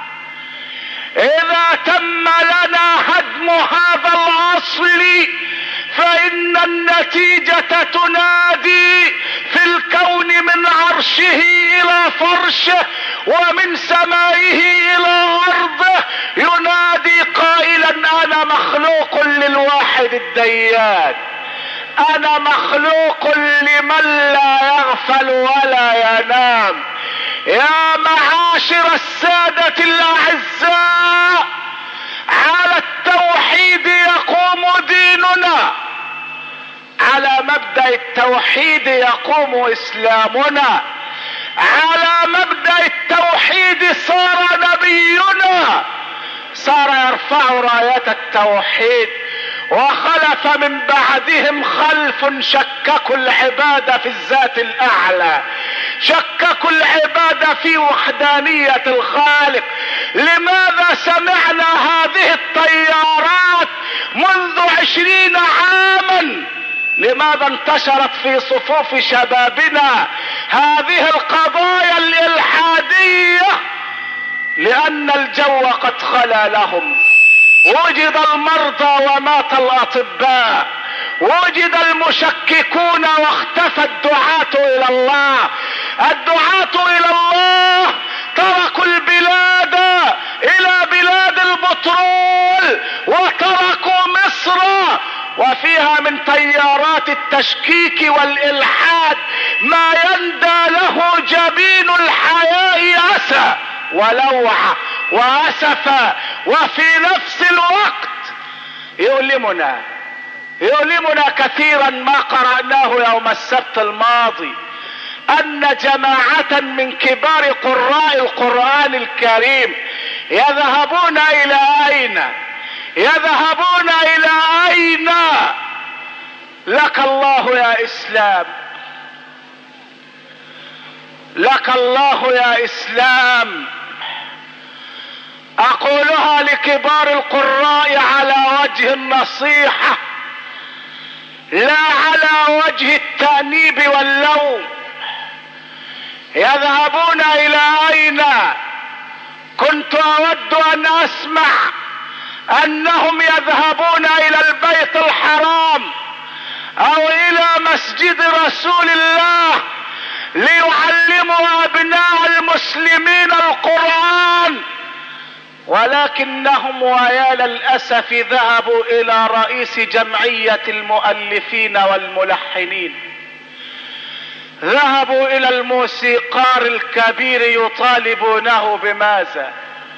إذا تم لنا هدم هذا الأصل فإن النتيجة تنادي في الكون من عرشه إلى فرشه ومن سمائه إلى أرضه، ينادي قائلا أنا مخلوق للواحد الديان، أنا مخلوق لمن لا يغفل ولا ينام. يا معاشر السادة الأعزاء، على التوحيد يقوم ديننا، على مبدأ التوحيد يقوم إسلامنا، على مبدأ التوحيد صار نبينا، صار يرفع راية التوحيد. وخلف من بعدهم خلف شككوا العبادة في الذات الأعلى، شككوا العبادة في وحدانية الخالق. لماذا سمعنا هذه التيارات منذ عشرين عاما؟ لماذا انتشرت في صفوف شبابنا هذه القضايا الإلحادية؟ لأن الجو قد خلا لهم، وجد المرضى ومات الأطباء، وجد المشككون واختفى الدعاة إلى الله. الدعاة إلى الله تركوا البلاد إلى بلاد البترول وتركوا مصر، وفيها من تيارات التشكيك والإلحاد ما يندى له جبين الحياء أسى ولوعة وأسفا، وفي نفس الوقت يؤلمنا يؤلمنا كثيرا ما قرأناه يوم السبت الماضي أن جماعة من كبار قراء القرآن الكريم يذهبون إلى أين؟ يذهبون إلى أين؟ لك الله يا إسلام، لك الله يا إسلام. أقولها لكبار القراء على وجه النصيحة لا على وجه التأنيب واللوم. يذهبون إلى أين؟ كنت أود أن أسمع أنهم يذهبون إلى البيت الحرام أو إلى مسجد رسول الله ليعلموا أبناء المسلمين القرآن، ولكنهم ويا للأسف ذهبوا إلى رئيس جمعية المؤلفين والملحنين، ذهبوا إلى الموسيقار الكبير يطالبونه بماذا؟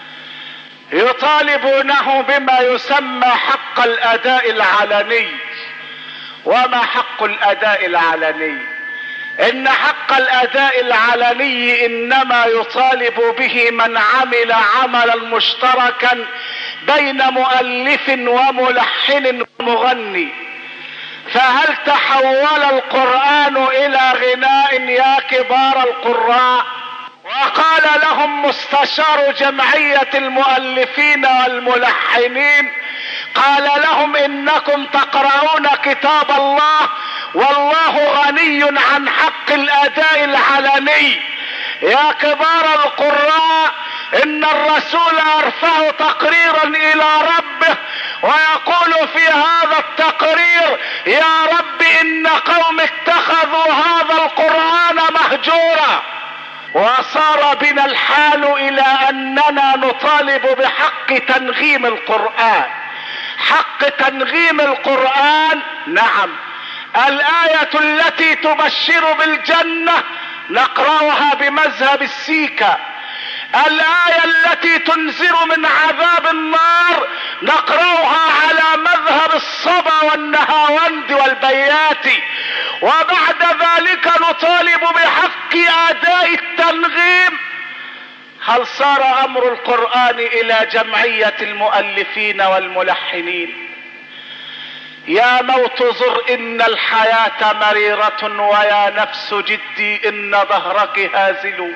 يطالبونه بما يسمى حق الأداء العلني. وما حق الأداء العلني؟ إن حق الأداء العلني إنما يطالب به من عمل عملا مشتركا بين مؤلف وملحن ومغني. فهل تحول القرآن إلى غناء يا كبار القراء؟ وقال لهم مستشار جمعية المؤلفين والملحنين، قال لهم انكم تقرؤون كتاب الله والله غني عن حق الاداء العلني. يا كبار القراء، ان الرسول ارفع تقريرا الى ربه ويقول في هذا التقرير: يا رب ان قوم اتخذوا هذا القرآن مهجورا. وصار بنا الحال الى اننا نطالب بحق تنغيم القرآن. حق تنغيم القرآن، نعم، الآية التي تبشر بالجنة نقرأها بمذهب السيكا، الآية التي تنذر من عذاب النار نقرأها على مذهب الصبا والنهاوند والبياتي، وبعد ذلك نطالب بحق أداء التنغيم. هل صار أمر القرآن إلى جمعية المؤلفين والملحنين؟ يا موت زر إن الحياة مريرة، ويا نفس جدي إن ظهرك هازل.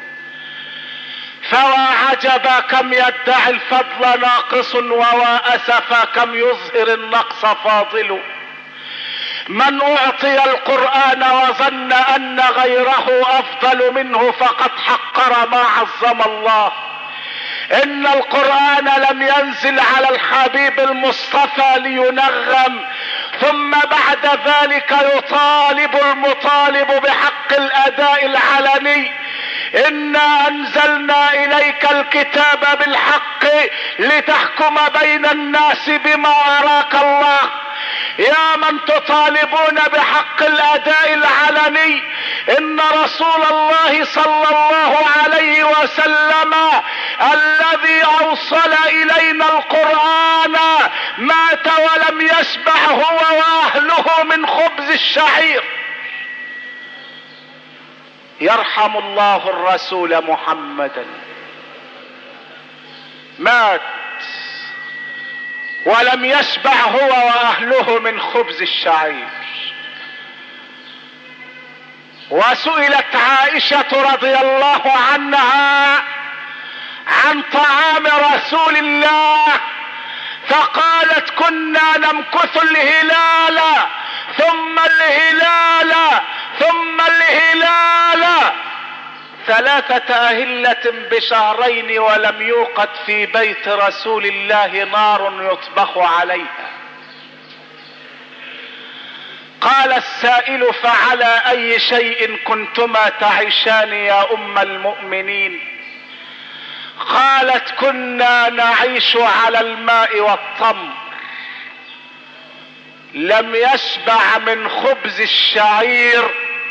فوا عجبا كم يدعي الفضل ناقص، ووا أسفا كم يظهر النقص فاضل. من أعطي القرآن وظن أن غيره أفضل منه فقد حقر ما عظم الله. إن القرآن لم ينزل على الحبيب المصطفى لينغم، ثم بعد ذلك يطالب المطالب بحق الأداء العلني. إنا أنزلنا إليك الكتاب بالحق لتحكم بين الناس بما أراك الله. يا من تطالبون بحق الأداء العلني، إن رسول الله صلى الله عليه وسلم الذي أوصل إلينا القرآن مات ولم يشبع هو وأهله من خبز الشعير. يرحم الله الرسول محمدا، مات ولم يشبع هو واهله من خبز الشعير. وسئلت عائشة رضي الله عنها عن طعام رسول الله فقالت: كنا نمكث الهلال ثم الهلال ثم الهلال ثلاثة أهلة بشهرين ولم يوقد في بيت رسول الله نار يطبخ عليها. قال السائل: فعلى أي شيء كنتما تعيشان يا أم المؤمنين؟ قالت: كنا نعيش على الماء والتمر. لم يشبع من خبز الشعير،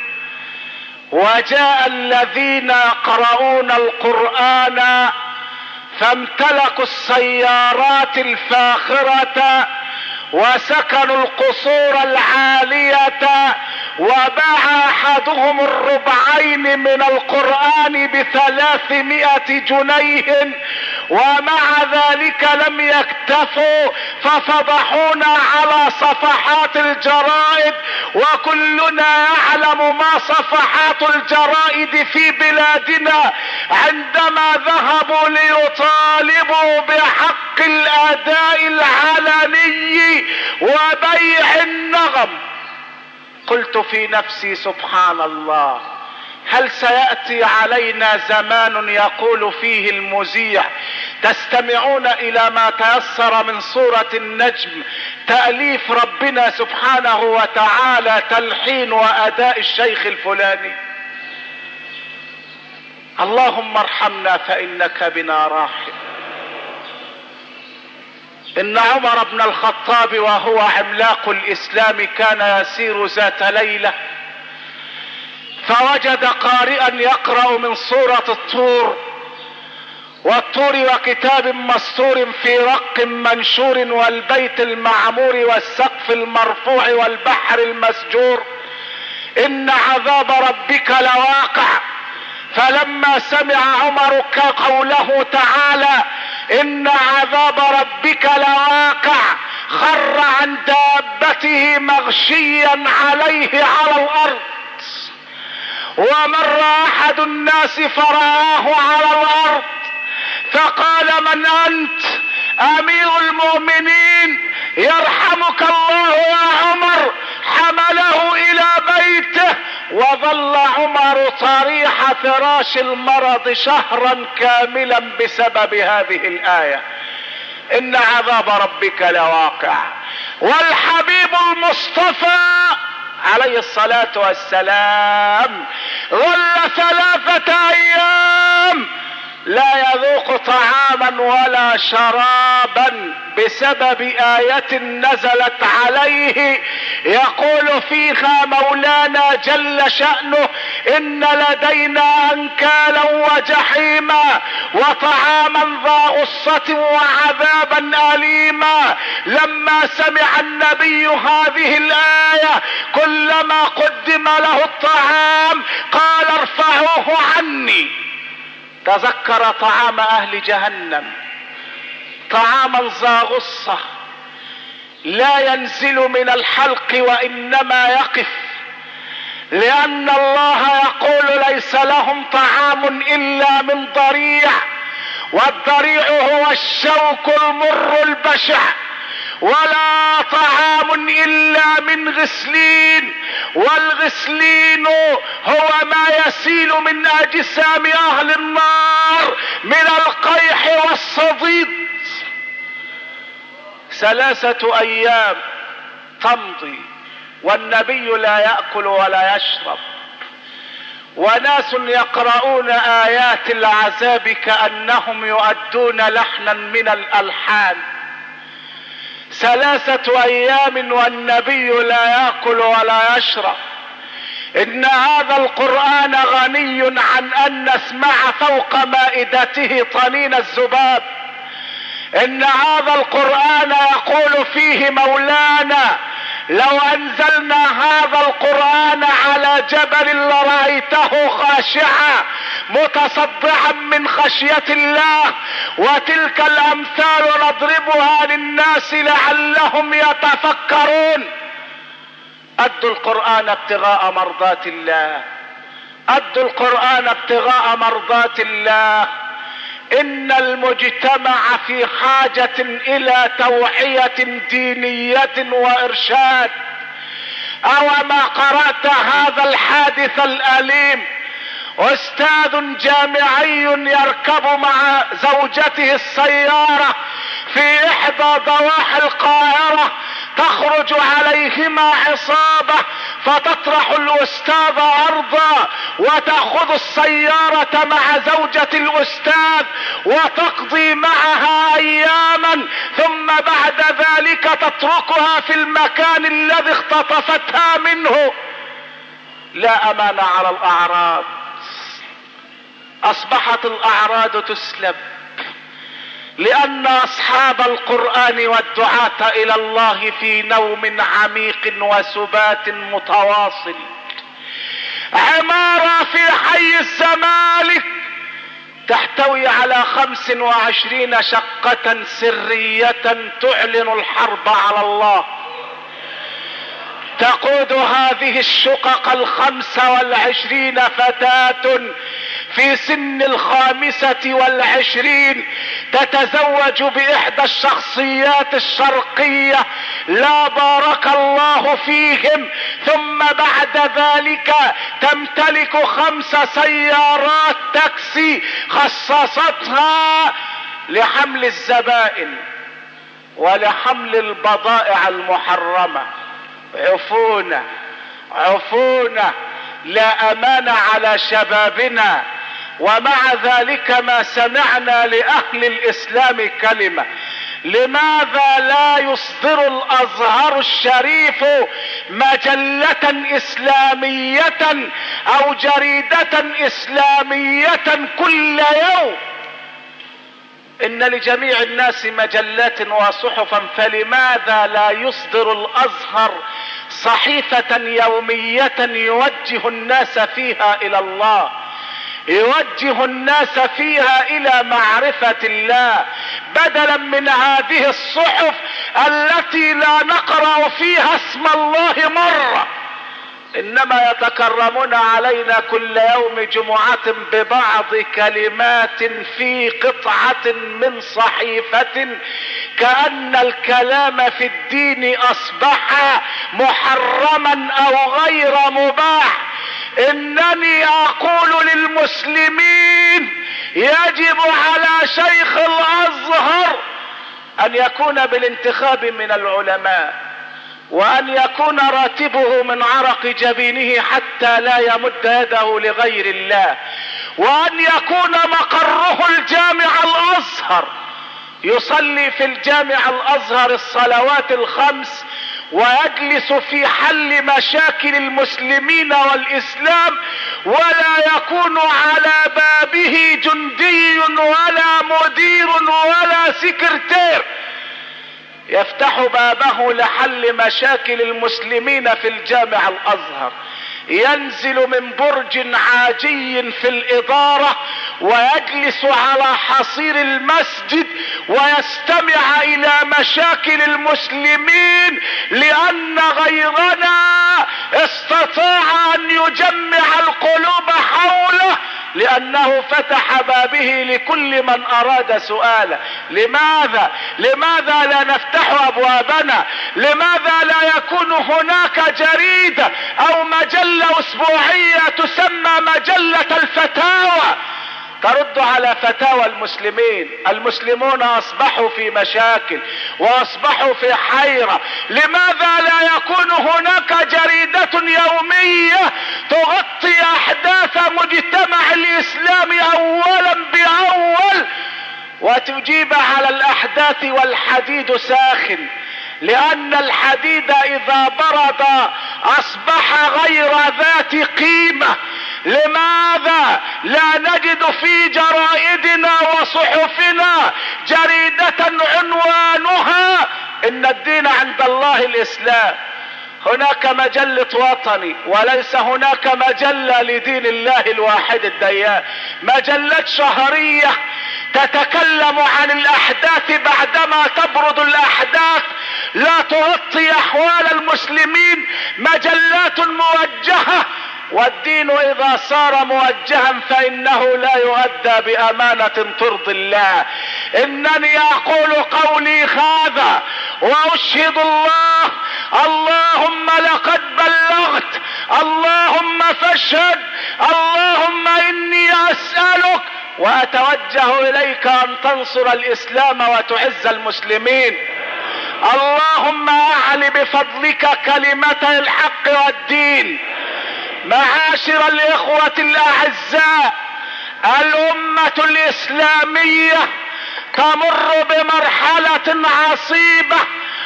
وجاء الذين يقرؤون القرآن فامتلكوا السيارات الفاخرة وسكنوا القصور العالية، وباع احدهم الربعين من القرآن بثلاثمائة جنيه، ومع ذلك لم يكتفوا ففضحونا على صفحات الجرائد، وكلنا يعلم ما صفحات الجرائد في بلادنا عندما ذهبوا ليطالبوا بحق الاداء العلني وبيع النغم. قلت في نفسي: سبحان الله، هل سيأتي علينا زمان يقول فيه المذيع: تستمعون الى ما تيسر من سورة النجم تأليف ربنا سبحانه وتعالى تلحين واداء الشيخ الفلاني؟ اللهم ارحمنا فانك بنا راحم. ان عمر بن الخطاب وهو عملاق الاسلام كان يسير ذات ليلة فوجد قارئا يقرأ من سورة الطور، والطور وكتاب مسطور في رق منشور والبيت المعمور والسقف المرفوع والبحر المسجور، ان عذاب ربك لواقع. فلما سمع عمر قوله تعالى ان عذاب ربك لواقع خر عن دابته مغشيا عليه على الارض، ومر احد الناس فرآه على الارض فقال: من انت؟ امير المؤمنين يرحمك الله يا عمر. حمله الى بيته وظل عمر طريح فراش المرض شهرا كاملا بسبب هذه الآية: ان عذاب ربك لواقع. والحبيب المصطفى عليه الصلاة والسلام ظل ثلاثة ايام لا يذوق طعاما ولا شرابا بسبب آية نزلت عليه يقول فيها مولانا جل شأنه: إن لدينا أنكالا وجحيما وطعاما ذا غصة وعذابا أليما. لما سمع النبي هذه الآية كلما قدم له الطعام قال: ارفعوه عني. تذكر طعام اهل جهنم، طعاما ذا غصة لا ينزل من الحلق وانما يقف، لان الله يقول: ليس لهم طعام الا من ضريع، والضريع هو الشوك المر البشع، ولا طعام الا من غسلين، والغسلين هو ما يسيل من اجسام اهل النار من القيح والصديد. ثلاثة ايام تمضي والنبي لا يأكل ولا يشرب، وناس يقرؤون ايات العذاب كأنهم يؤدون لحنا من الالحان. ثلاثة ايام والنبي لا يأكل ولا يشرب. ان هذا القرآن غني عن ان نسمع فوق مائدته طنين الذباب. ان هذا القرآن يقول فيه مولانا: لو انزلنا هذا القرآن على جبل لرأيته خاشعا متصدعا من خشية الله. وتلك الامثال نضربها للناس لعلهم يتفكرون. ادوا القرآن ابتغاء مرضات الله، ادوا القرآن ابتغاء مرضات الله. ان المجتمع في حاجة الى توعية دينية وارشاد. او ما قرأت هذا الحادث الاليم: استاذ جامعي يركب مع زوجته السيارة في احدى ضواحي القاهرة، تخرج عليهما عصابة فتطرح الاستاذ ارضا وتأخذ السيارة مع زوجة الاستاذ وتقضي معها اياما، ثم بعد ذلك تتركها في المكان الذي اختطفتها منه. لا امان على الاعراض، اصبحت الاعراض تسلب، لان اصحاب القرآن والدعاة الى الله في نوم عميق وسبات متواصل. عمارة في حي الزمالك تحتوي على خمس وعشرين شقة سرية تعلن الحرب على الله. تقود هذه الشقق الخمس والعشرين فتاة في سن الخامسة والعشرين تتزوج بإحدى الشخصيات الشرقية لا بارك الله فيهم، ثم بعد ذلك تمتلك خمس سيارات تاكسي خصصتها لحمل الزبائن ولحمل البضائع المحرمة. عفونا عفونا، لا امان على شبابنا. ومع ذلك ما سمعنا لأهل الإسلام كلمة: لماذا لا يصدر الأزهر الشريف مجلة إسلامية أو جريدة إسلامية كل يوم؟ إن لجميع الناس مجلات وصحفا، فلماذا لا يصدر الأزهر صحيفة يومية يوجه الناس فيها إلى الله، يوجه الناس فيها الى معرفة الله، بدلا من هذه الصحف التي لا نقرأ فيها اسم الله مرة. انما يتكرمون علينا كل يوم جمعة ببعض كلمات في قطعة من صحيفة، كأن الكلام في الدين اصبح محرما او غير مباح. انني اقول للمسلمين يجب على شيخ الازهر ان يكون بالانتخاب من العلماء، وان يكون راتبه من عرق جبينه حتى لا يمد يده لغير الله، وان يكون مقره الجامع الازهر، يصلي في الجامع الازهر الصلوات الخمس، ويجلس في حل مشاكل المسلمين والاسلام، ولا يكون على بابه جندي ولا مدير ولا سكرتير، يفتح بابه لحل مشاكل المسلمين في الجامع الازهر، ينزل من برج عاجي في الادارة ويجلس على حصير المسجد ويستمع الى مشاكل المسلمين، لان غيرنا استطاع ان يجمع القلوب حوله، لانه فتح بابه لكل من اراد سؤاله. لماذا لماذا لا نفتح ابوابنا؟ لماذا لا يكون هناك جريدة او مجلة اسبوعية تسمى مجلة الفتاوى ترد على فتاوى المسلمين؟ المسلمون اصبحوا في مشاكل واصبحوا في حيرة. لماذا لا يكون هناك جريدة يومية تغطي احداث مجتمع الاسلام اولا باول وتجيب على الاحداث والحديد ساخن؟ لان الحديد اذا برد اصبح غير ذات قيمة. لماذا لا نجد في جرائدنا وصحفنا جريدة عنوانها ان الدين عند الله الاسلام؟ هناك مجلة وطني وليس هناك مجلة لدين الله الواحد الديان، مجلة شهرية تتكلم عن الاحداث بعدما تبرد الاحداث، لا تغطي احوال المسلمين، مجلات موجهة. والدين اذا صار موجها فانه لا يؤدى بامانة ترضي الله. انني اقول قولي هذا واشهد الله، اللهم لقد بلغت، اللهم فاشهد، اللهم اني اسألك واتوجه اليك ان تنصر الاسلام وتعز المسلمين. اللهم اعل بفضلك كلمتي الحق والدين. معاشر الاخوة الاعزاء، الامة الاسلامية تمر بمرحلة عصيبة،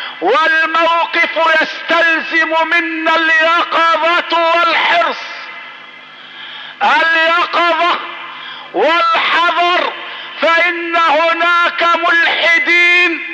والموقف يستلزم منا اليقظة والحرص، اليقظة والحذر، فإن هناك ملحدين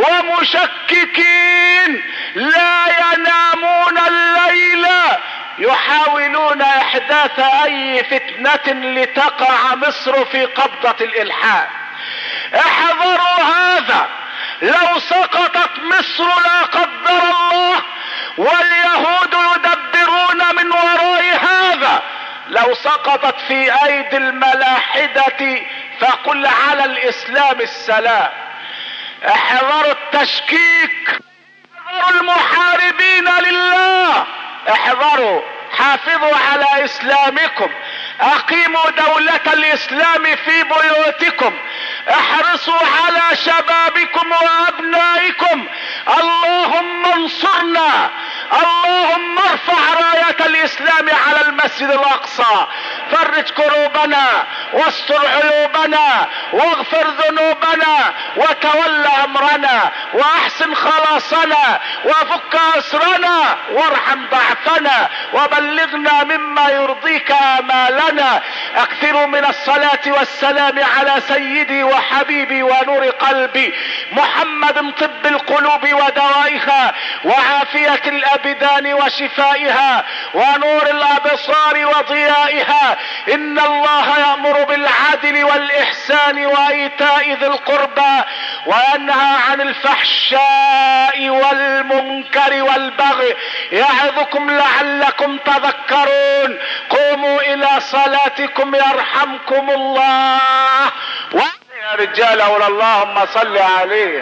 ومشككين لا ينامون الليل يحاولون احداث اي فتنة لتقع مصر في قبضة الالحاد. احذروا هذا، لو سقطت مصر لا قدر الله واليهود يدبرون من وراء هذا، لو سقطت في ايدي الملاحدة فقل على الاسلام السلام. احذروا التشكيك، احذروا المحاربين لله، احذروا، حافظوا على اسلامكم، اقيموا دولة الاسلام في بيوتكم، احرصوا على شبابكم وابنائكم. اللهم انصرنا، اللهم ارفع راية الاسلام على المسجد الاقصى، فرج كروبنا واستر عيوبنا واغفر ذنوبنا وتول امرنا واحسن خلاصنا وفك اسرنا وارحم ضعفنا وبلغنا مما يرضيك امالنا. اكثروا من الصلاة والسلام على سيدي وحبيبي ونور قلبي محمد، طب القلوب ودوائها وعافية الابدان وشفائها ونور الابصار وضيائها. ان الله يأمر بالعدل والاحسان وايتاء ذي القربى وينهى عن الفحشاء والمنكر والبغي يعظكم لعلكم تذكرون. قوموا الى صلاتكم يرحمكم الله. يا رجال اولى اللهم صل عليه.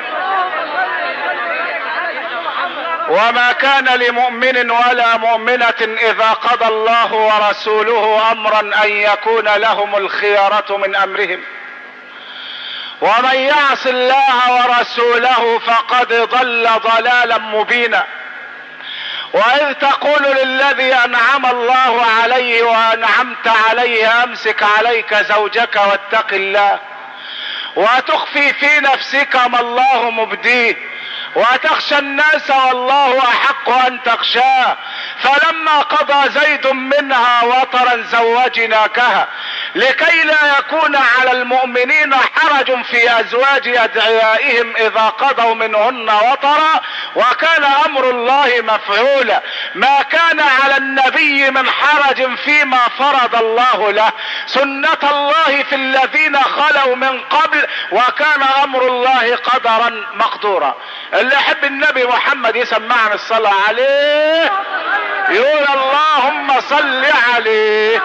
وما كان لمؤمن ولا مؤمنة اذا قضى الله ورسوله امرا ان يكون لهم الخيرة من امرهم ومن يعص الله ورسوله فقد ضل ضلالا مبينا. واذ تقول للذي انعم الله عليه وانعمت عليه امسك عليك زوجك واتق الله وتخفي في نفسك ما الله مبديه وتخشى الناس والله احق ان تخشاه فلما قضى زيد منها وطرا زوجناكها لكي لا يكون على المؤمنين حرج في ازواج ادعيائهم اذا قضوا منهن وطرا وكان امر الله مفعولا. ما كان على النبي من حرج فيما فرض الله له سنة الله في الذين خلوا من قبل وكان امر الله قدرا مقدورا. اللي يحب النبي محمد يسمعنا الصلاة عليه يقول اللهم صل عليه.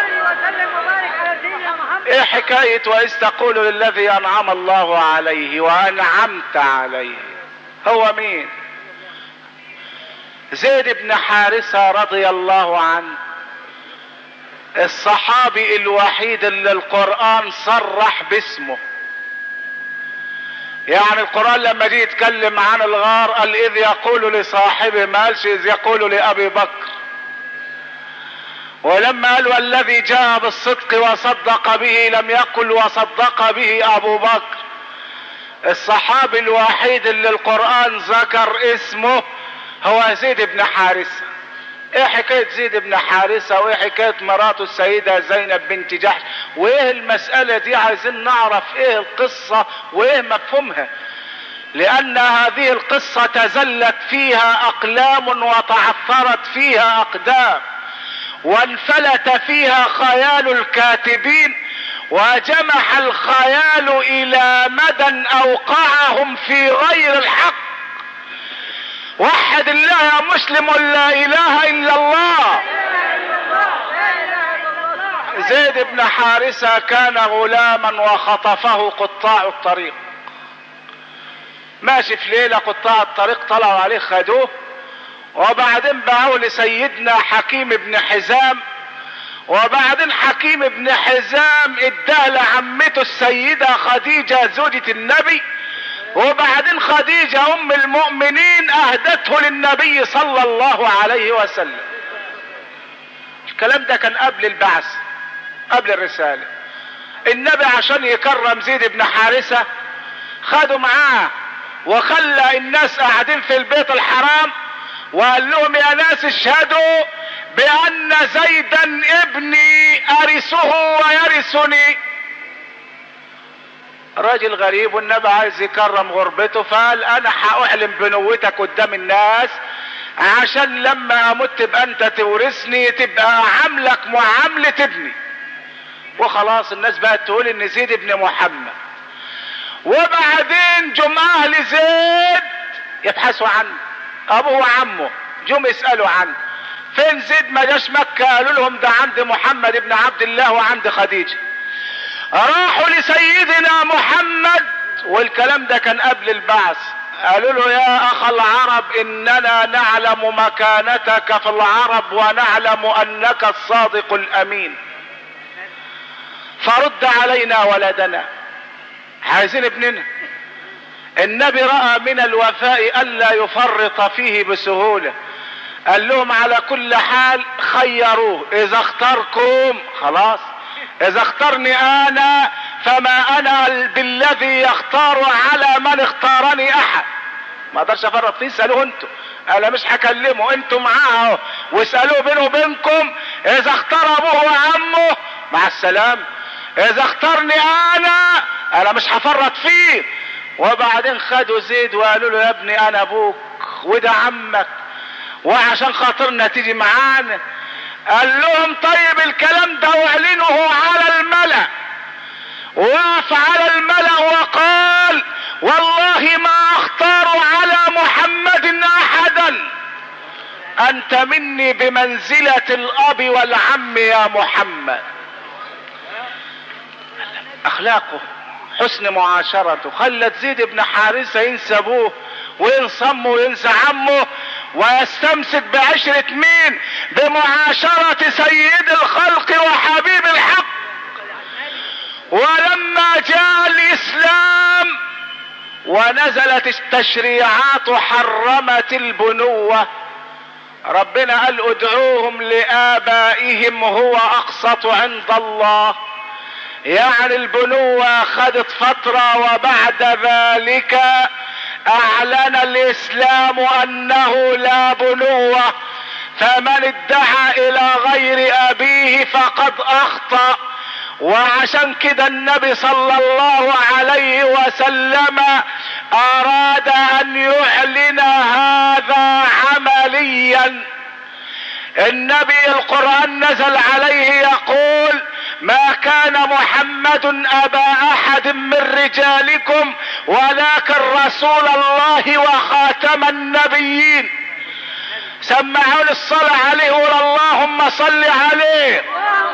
ايه حكاية واذ تقول للذي انعم الله عليه وانعمت عليه؟ هو مين؟ زيد بن حارثة رضي الله عنه، الصحابي الوحيد اللي القرآن صرح باسمه. يعني القرآن لما جه يتكلم عن الغار قال اذ يقول لصاحبه، ما قالش اذ يقول لابي بكر. ولما قال والذي جاء بالصدق وصدق به لم يقل وصدق به ابو بكر. الصحابي الوحيد اللي القرآن ذكر اسمه هو زيد بن حارثة. ايه حكاية زيد بن حارثة وايه حكاية مراته السيدة زينب بنت جحش وايه المسألة دي؟ عايزين نعرف ايه القصة وايه مفهومها، لان هذه القصة تزلت فيها اقلام وتعثرت فيها اقدام وانفلت فيها خيال الكاتبين وجمح الخيال الى مدى اوقعهم في غير الحق. وحد الله يا مسلم لا اله الا الله. زيد بن حارثة كان غلاما وخطفه قطاع الطريق. ماشي في ليلة قطاع الطريق طلعوا عليه خدوه وبعدين باعوه لسيدنا حكيم بن حزام وبعدين حكيم بن حزام اداه لعمته السيدة خديجة زوجة النبي وبعدين خديجة ام المؤمنين اهدته للنبي صلى الله عليه وسلم. الكلام ده كان قبل البعث قبل الرسالة. النبي عشان يكرم زيد بن حارثة خدوا معاه وخلى الناس قاعدين في البيت الحرام وقال لهم يا ناس اشهدوا بان زيدا ابني ارثه ويرثني. راجل غريب والنبي عايز يكرم غربته فقال انا هاعلن بنوتك قدام الناس عشان لما اموت تبقى انت تورثني تبقى عاملك معاملة ابني. وخلاص الناس بقت تقول ان زيد ابن محمد. وبعدين جم اهل زيد يبحثوا عنه، ابوه وعمه جم يسألوا عنه فين زيد ما جاش مكة. قالوا لهم ده عند محمد ابن عبد الله وعند خديجة. راحوا لسيدنا محمد والكلام ده كان قبل البعث. قالوا له يا اخ العرب اننا نعلم مكانتك في العرب ونعلم انك الصادق الامين فرد علينا ولدنا، عايزين ابننا. النبي رأى من الوفاء الا يفرط فيه بسهولة. قال لهم على كل حال خيروه، اذا اختاركم خلاص، اذا اختارني انا فما انا بالذي يختار على من اختارني احد. ما اقدرش افرط فيه، اسالوه انتوا، انا مش هكلمه، انتوا معاه واسالوه بينه وبينكم. اذا اختار ابوه وعمه مع السلام، اذا اختارني انا انا مش هفرط فيه. وبعدين خدوا زيد وقالوا له يا ابني انا ابوك وده عمك وعشان خاطرنا تيجي معانا. قال لهم طيب الكلام ده واعلنه على الملأ. وقف على الملأ وقال والله انت مني بمنزلة الاب والعم يا محمد. اخلاقه حسن معاشرته خلت زيد بن حارثة ينسى ابوه وينسى امه وينسى عمه ويستمسك بعشرة مين؟ بمعاشرة سيد الخلق وحبيب الحق. ولما جاء الاسلام ونزلت التشريعات حرمت البنوة، ربنا قال ادعوهم لآبائهم هو اقسط عند الله. يعني البنوة خدت فترة وبعد ذلك اعلن الاسلام انه لا بنوة، فمن ادعى الى غير ابيه فقد اخطأ. وعشان كده النبي صلى الله عليه وسلم اراد ان يعلن هذا عمليا. النبي القرآن نزل عليه يقول ما كان محمد ابا احد من رجالكم ولكن رسول الله وخاتم النبيين. سمعون الصلاة عليه وقول اللهم صل عليه.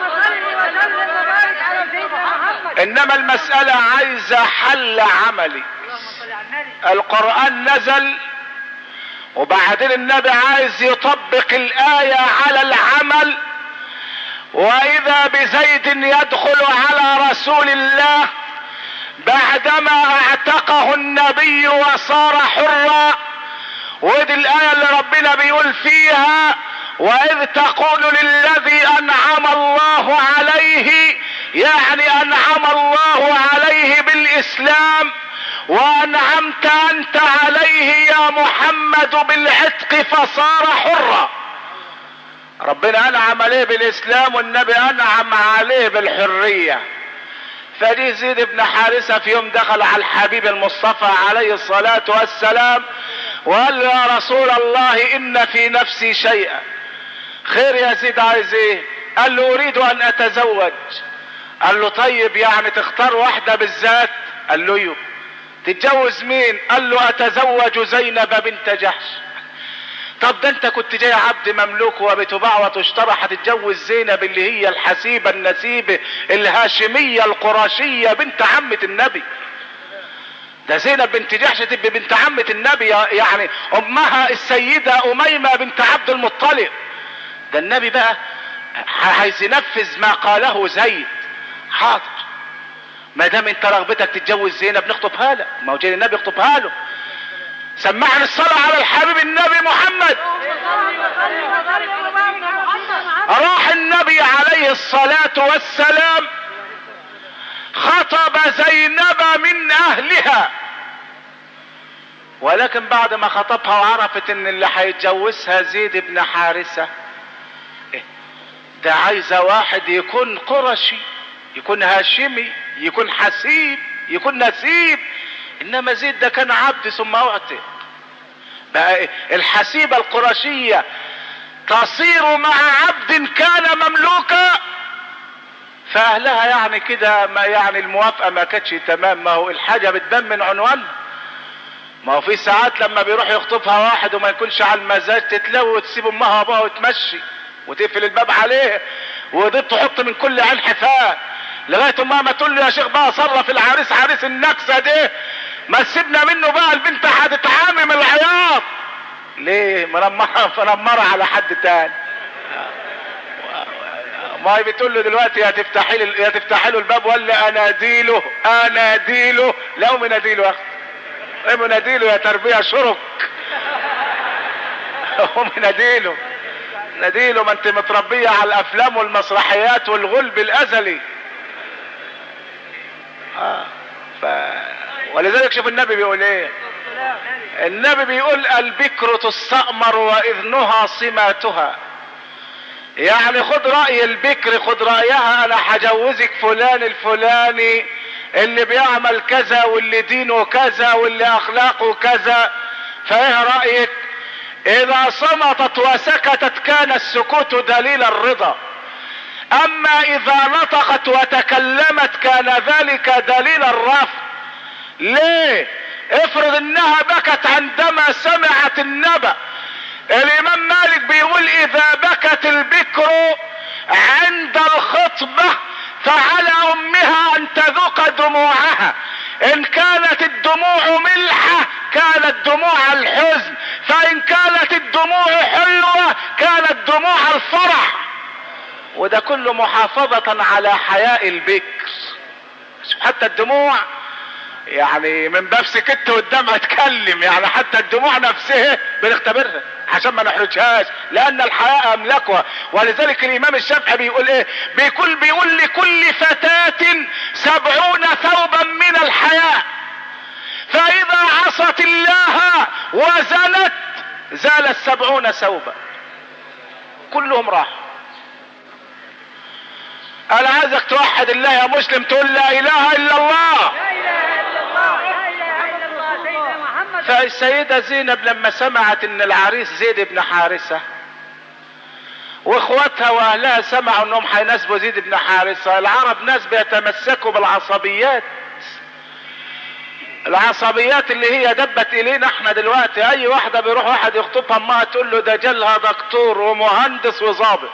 انما المسألة عايزة حل عملي. القرآن نزل وبعدين النبي عايز يطبق الآية على العمل، واذا بزيد يدخل على رسول الله بعدما اعتقه النبي وصار حرا. ودي الآية اللي ربنا بيقول فيها واذ تقول للذي انعم الله عليه، يعني انعم الله عليه بالاسلام وانعمت انت عليه يا محمد بالعتق فصار حرا. ربنا انعم عليه بالاسلام والنبي انعم عليه بالحرية. فدي زيد بن حارثة في يوم دخل على الحبيب المصطفى عليه الصلاة والسلام وقال له يا رسول الله ان في نفسي شيئا. خير يا زيد عايز ايه؟ قال له اريد ان اتزوج. قال له طيب يعني تختار واحدة بالذات؟ قال له يو. تتجوز مين؟ قال له اتزوج زينب بنت جحش. طب ده انت كنت جاي عبد مملوك وبتباع وتشترى، هتتجوز زينب اللي هي الحسيبة النسيبة الهاشمية القرشية بنت عمة النبي. ده زينب بنت جحش تبقى بنت عمة النبي، يعني امها السيدة اميمة بنت عبد المطلب. ده النبي بقى عايز ينفذ ما قاله زيد. حاضر، ما دام انت رغبتك تتجوز زينب نخطبها لك، ما هو جاي النبي يخطبها له. سمعني الصلاة على الحبيب النبي محمد. راح النبي عليه الصلاة والسلام خطب زينب من اهلها، ولكن بعد ما خطبها وعرفت ان اللي هيتجوزها زيد بن حارثة ده عايزة واحد يكون قرشي، يكون هاشمي، يكون حسيب، يكون نسيب. انما زيد ده كان عبد ثم اعتق. بقى الحسيبة القرشية تصير مع عبد كان مملوكا، فاهلها يعني كده ما يعني الموافقة ما كانتش تمام. ما هو الحاجة بتبان من عنوان. ما هو في ساعات لما بيروح يخطبها واحد وما يكونش على المزاج تتلوي وتسيب امها وابوها وتمشي وتقفل الباب عليه، ودي تحط من كل عين حفاء لغايه امها ما تقول له يا شيخ بقى صرف العريس عريس النكسه دي، ما سيبنا منه بقى، البنت هتتعامم العياط. ليه؟ منمره منمره على حد تاني. ما هي بتقول له دلوقتي يا تفتحي له يا تفتحي له الباب ولا اناديله اناديله. لا من اديله يا اخي، ايه من اديله يا تربيه شرك. من اديله نديله، ما انت متربيه على الافلام والمسرحيات والغلب الازلي. آه. ف... ولذلك شوف النبي بيقول ايه. النبي بيقول البكر تستأمر واذنها صماتها. يعني خد رأي البكر، خد رأيها، انا هجوزك فلان الفلاني اللي بيعمل كذا واللي دينه كذا واللي اخلاقه كذا، فايه رأيك؟ اذا صمتت وسكتت كان السكوت دليل الرضا، اما اذا نطقت وتكلمت كان ذلك دليل الرفض. ليه؟ افرض انها بكت عندما سمعت النبأ، الامام مالك بيقول اذا بكت البكر عند الخطبة فعلى امها ان تذوق دموعها، ان كانت الدموع ملحة كانت دموع الحزن، فان كانت الدموع حلوة كانت دموع الفرح. وده كله محافظة على حياء البكر. حتى الدموع يعني من باب سكت والدمع اتكلم، يعني حتى الدموع نفسها بنختبرها عشان ما نحرجهاش، لان الحياء املكها. ولذلك الامام الشافعي بيقول ايه؟ بيقول بيقول لكل فتاة سبعون ثوبا من الحياء، فاذا عصت الله وزنت زال السبعون ثوبا، كلهم راح. انا عايزك توحد الله يا مسلم، تقول لا اله الا الله. فالسيدة زينب لما سمعت ان العريس زيد بن حارثة واخواتها واهلها سمعوا انهم هيناسبوا زيد بن حارثة، العرب ناس بيتمسكوا بالعصبيات، العصبيات اللي هي دبت الينا احنا دلوقتي. اي واحدة بيروح واحد يخطبها امها تقول له ده جالها دكتور ومهندس وظابط،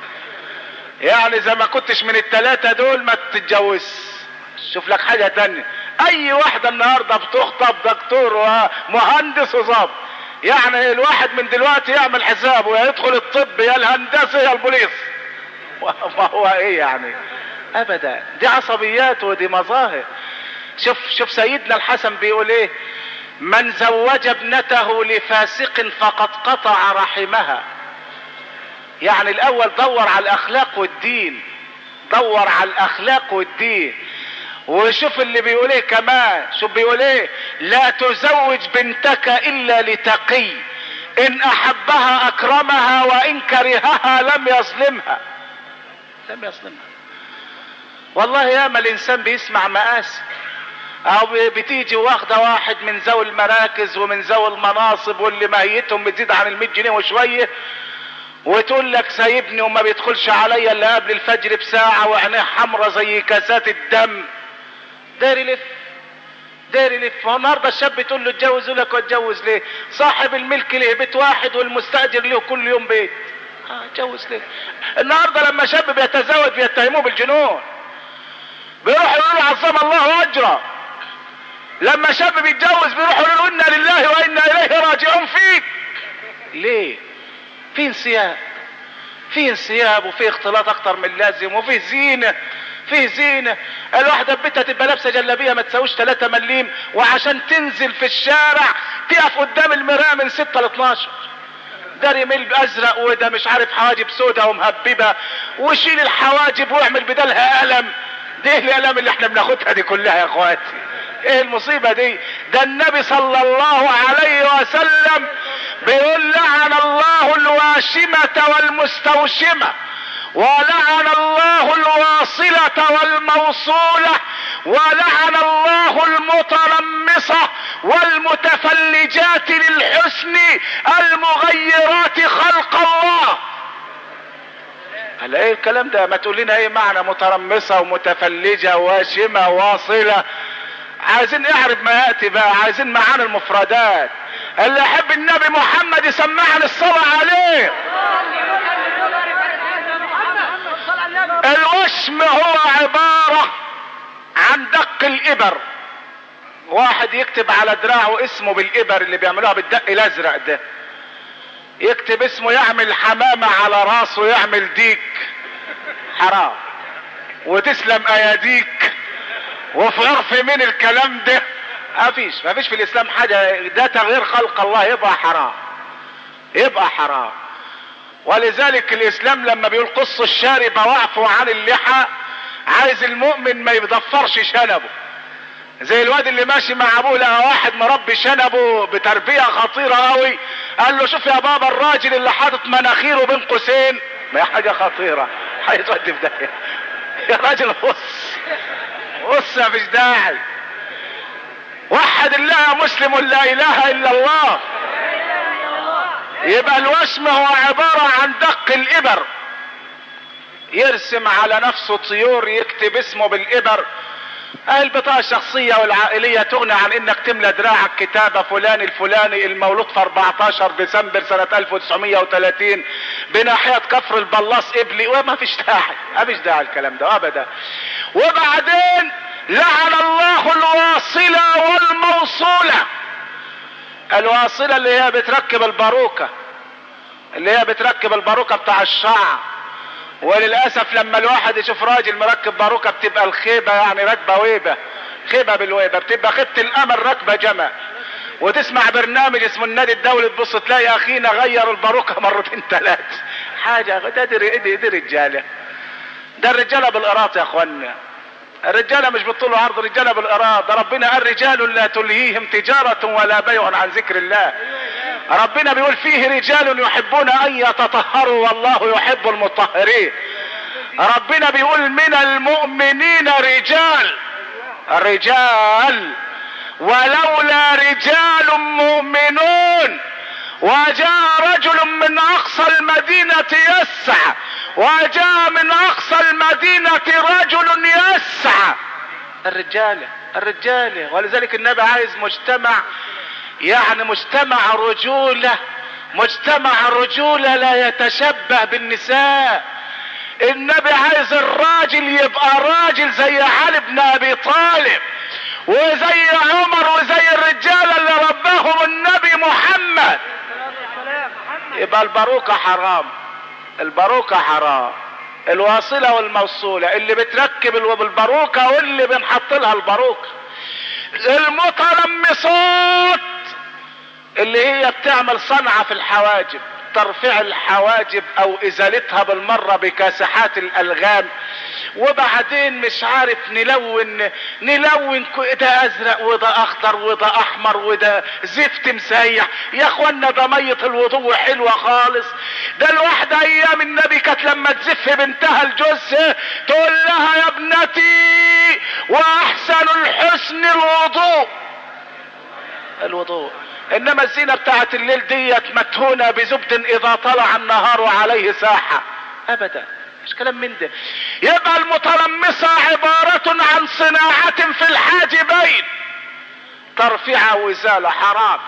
يعني اذا ما كنتش من الثلاثة دول ما تتجوز، شوف لك حاجة تانية. اي واحدة النهاردة بتخطب دكتور ومهندس وظابط، يعني الواحد من دلوقتي يعمل حسابه يا يدخل الطب يا الهندسة يا البوليس. ما هو ايه يعني؟ ابدا، دي عصبيات ودي مظاهر. شوف شوف سيدنا الحسن بيقول ايه؟ من زوج ابنته لفاسق فقد قطع رحمها. يعني الاول دور على الاخلاق والدين، دور على الاخلاق والدين. وشوف اللي بيقول ايه كمان، شوف بيقول ايه؟ لا تزوج بنتك الا لتقي، ان احبها اكرمها وان كرهها لم يظلمها، لم يظلمها. والله ياما الانسان بيسمع مآسي، او بتيجي واخده واحد من ذوي المراكز ومن ذوي المناصب واللي ماهيتهم بتزيد عن المية جنيه وشويه، وتقول لك سايبني وما بيدخلش عليا الا قبل الفجر بساعه وعينيه حمرة زي كاسات الدم. داري لف داري لف. هو النهارده الشاب تقول له اتجوز يقول لك اتجوز ليه؟ صاحب الملك له بيت واحد والمستاجر له كل يوم بيت، اه اتجوز ليه؟ النهارده لما شاب بيتزوج بيتهموه بالجنون، بيروحوا يقولوا عظم الله اجره. لما شاب بيتجوز بيروحوا يقولوا انا لله وانا اليه راجعون فيك. ليه؟ في انسياب، في انسياب وفي اختلاط اكتر من اللازم وفي زينه، في زينه. الواحده ببيتها تبقى لابسه جلابيه ما تساويش ثلاثة مليم، وعشان تنزل في الشارع تقف قدام المرايه من ستة ل اتناشر، ده رميل ازرق وده مش عارف حواجب سودا ومهببه، وشيل الحواجب واعمل بدلها قلم. دي القلم اللي احنا بناخدها دي كلها يا اخواتي، ايه المصيبة دي؟ ده النبي صلى الله عليه وسلم بيقول لعن الله الواشمة والمستوشمة، ولعن الله الواصلة والموصولة، ولعن الله المترمصة والمتفلجات للحسن المغيرات خلق الله. هلا ايه الكلام ده؟ ما تقول لنا ايه معنى مترمصة ومتفلجة وواشمة وواصلة؟ عايزين نعرف ما ياتي بقى، عايزين معانا المفردات. اللي يحب النبي محمد يسمعنا الصلاة عليه. الوشم هو عبارة عن دق الابر. واحد يكتب على دراعه اسمه بالابر اللي بيعملوها بالدق الازرق ده، يكتب اسمه، يعمل حمامة على راسه، يعمل ديك، حرام. وتسلم اياديك. وفي عرف من الكلام ده مفيش مفيش في الاسلام حاجة، ده تغيير خلق الله، يبقى حرام، يبقى حرام. ولذلك الاسلام لما بيقول قص الشارب واعفوا عن اللحى، عايز المؤمن ما يضفرش شنبه. زي الواد اللي ماشي مع ابوه لقى واحد مربي شنبه بتربية خطيرة قوي، قال له شوف يا بابا الراجل اللي حاطط مناخيره بين قوسين، ما هي حاجة خطيرة، هيتودي في داهية يا راجل. بص بص مفيش داعي. وحد الله يا مسلم، لا اله الا الله. يبقى الوشم هو عبارة عن دق الابر، يرسم على نفسه طيور، يكتب اسمه بالابر، البطاقة الشخصية والعائلية تغني عن انك تملى دراعك كتابة فلان الفلاني المولود في اربعتاشر ديسمبر سنة الف وتسعمية وتلاتين بناحية كفر البلاص ابلي، وما فيش داعي، ما فيش داعي الكلام ده ابدا. وبعدين لعن الله الواصلة والموصولة. الواصلة اللي هي بتركب الباروكة، اللي هي بتركب الباروكة بتاع الشعر. وللأسف لما الواحد يشوف راجل مركب باروكة بتبقى الخيبة يعني راكبة ويبة، خيبة بالويبة، بتبقى خيبة الامل راكبة جمل. وتسمع برنامج اسمه النادي الدولي تبص تلاقي اخينا غير الباروكة مرتين ثلاث. حاجة ده دي, دي, دي رجالة، ده الرجالة بالقراط يا اخوانا. الرجالة مش بالطول وعرض، الرجالة بالقراط. ده ربنا قال رجال لا تلهيهم تجارة ولا بيع عن ذكر الله. ربنا بيقول فيه رجال يحبون ان يتطهروا والله يحب المطهرين. ربنا بيقول من المؤمنين رجال، الرجال ولولا رجال مؤمنون وجاء رجل من اقصى المدينة يسعى، وجاء من اقصى المدينة رجل يسعى. الرجالة الرجالة. ولذلك النبي عايز مجتمع، يعني مجتمع رجولة، مجتمع رجولة لا يتشبه بالنساء. النبي عايز الراجل يبقى راجل زي علي بن ابي طالب وزي عمر وزي الرجال اللي رباهم النبي محمد. يبقى الباروكة حرام، الباروكة حرام. الواصلة والموصولة اللي بتركب الباروكة واللي بنحط لها الباروكة. المتلمصات اللي هي بتعمل صنعة في الحواجب، ترفيع الحواجب او ازالتها بالمرة بكاسحات الالغام، وبعدين مش عارف نلون نلون ده ازرق وده اخضر وده احمر وده زفت مسيح. يا اخوانا ده مية الوضوء حلوة خالص. ده الواحدة ايام النبي كانت لما تزف بنتها الجثة تقول لها يا ابنتي واحسن الحسن الوضوء، الوضوء. انما الزينة بتاعت الليل ديت متهونة بزبد اذا طلع النهار عليه ساحة. ابدا مش كلام من ده. يبقى المتلمصة عبارة عن صناعة في الحاجبين، ترفيع وازالة حرام.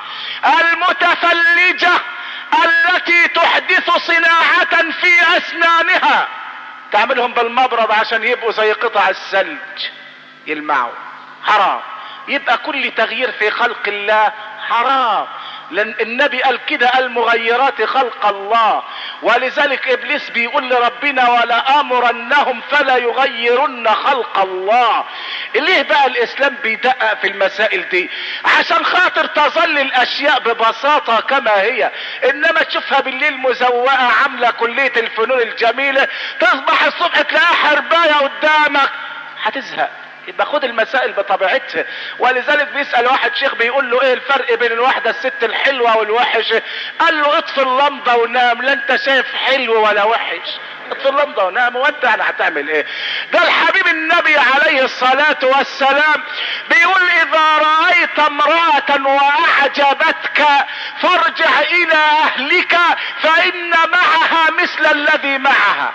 المتفلجة التي تحدث صناعة في اسنانها، تعملهم بالمبرد عشان يبقوا زي قطع الثلج يلمعوا، حرام. يبقى كل تغيير في خلق الله حرام، لان النبي قال كده المغيرات خلق الله. ولذلك ابليس بيقول لربنا ولا امرنهم فلا يغيرن خلق الله. ليه بقى الاسلام بيدقق في المسائل دي؟ عشان خاطر تظل الاشياء ببساطة كما هي، انما تشوفها بالليل مزوقة عاملة كلية الفنون الجميلة، تصبح الصبح تلاقيها حرباية قدامك، هتزهق. يبقى خد المسائل بطبيعتها. ولذلك بيسأل واحد شيخ بيقول له ايه الفرق بين الواحدة الست الحلوة والوحشة؟ قال له اطفي اللمضة ونام، لا انت شايف حلو ولا وحش، اطفي اللمضة ونام وانت انا هتعمل ايه؟ ده الحبيب النبي عليه الصلاة والسلام بيقول اذا رأيت امرأة واعجبتك فارجع الى اهلك فان معها مثل الذي معها.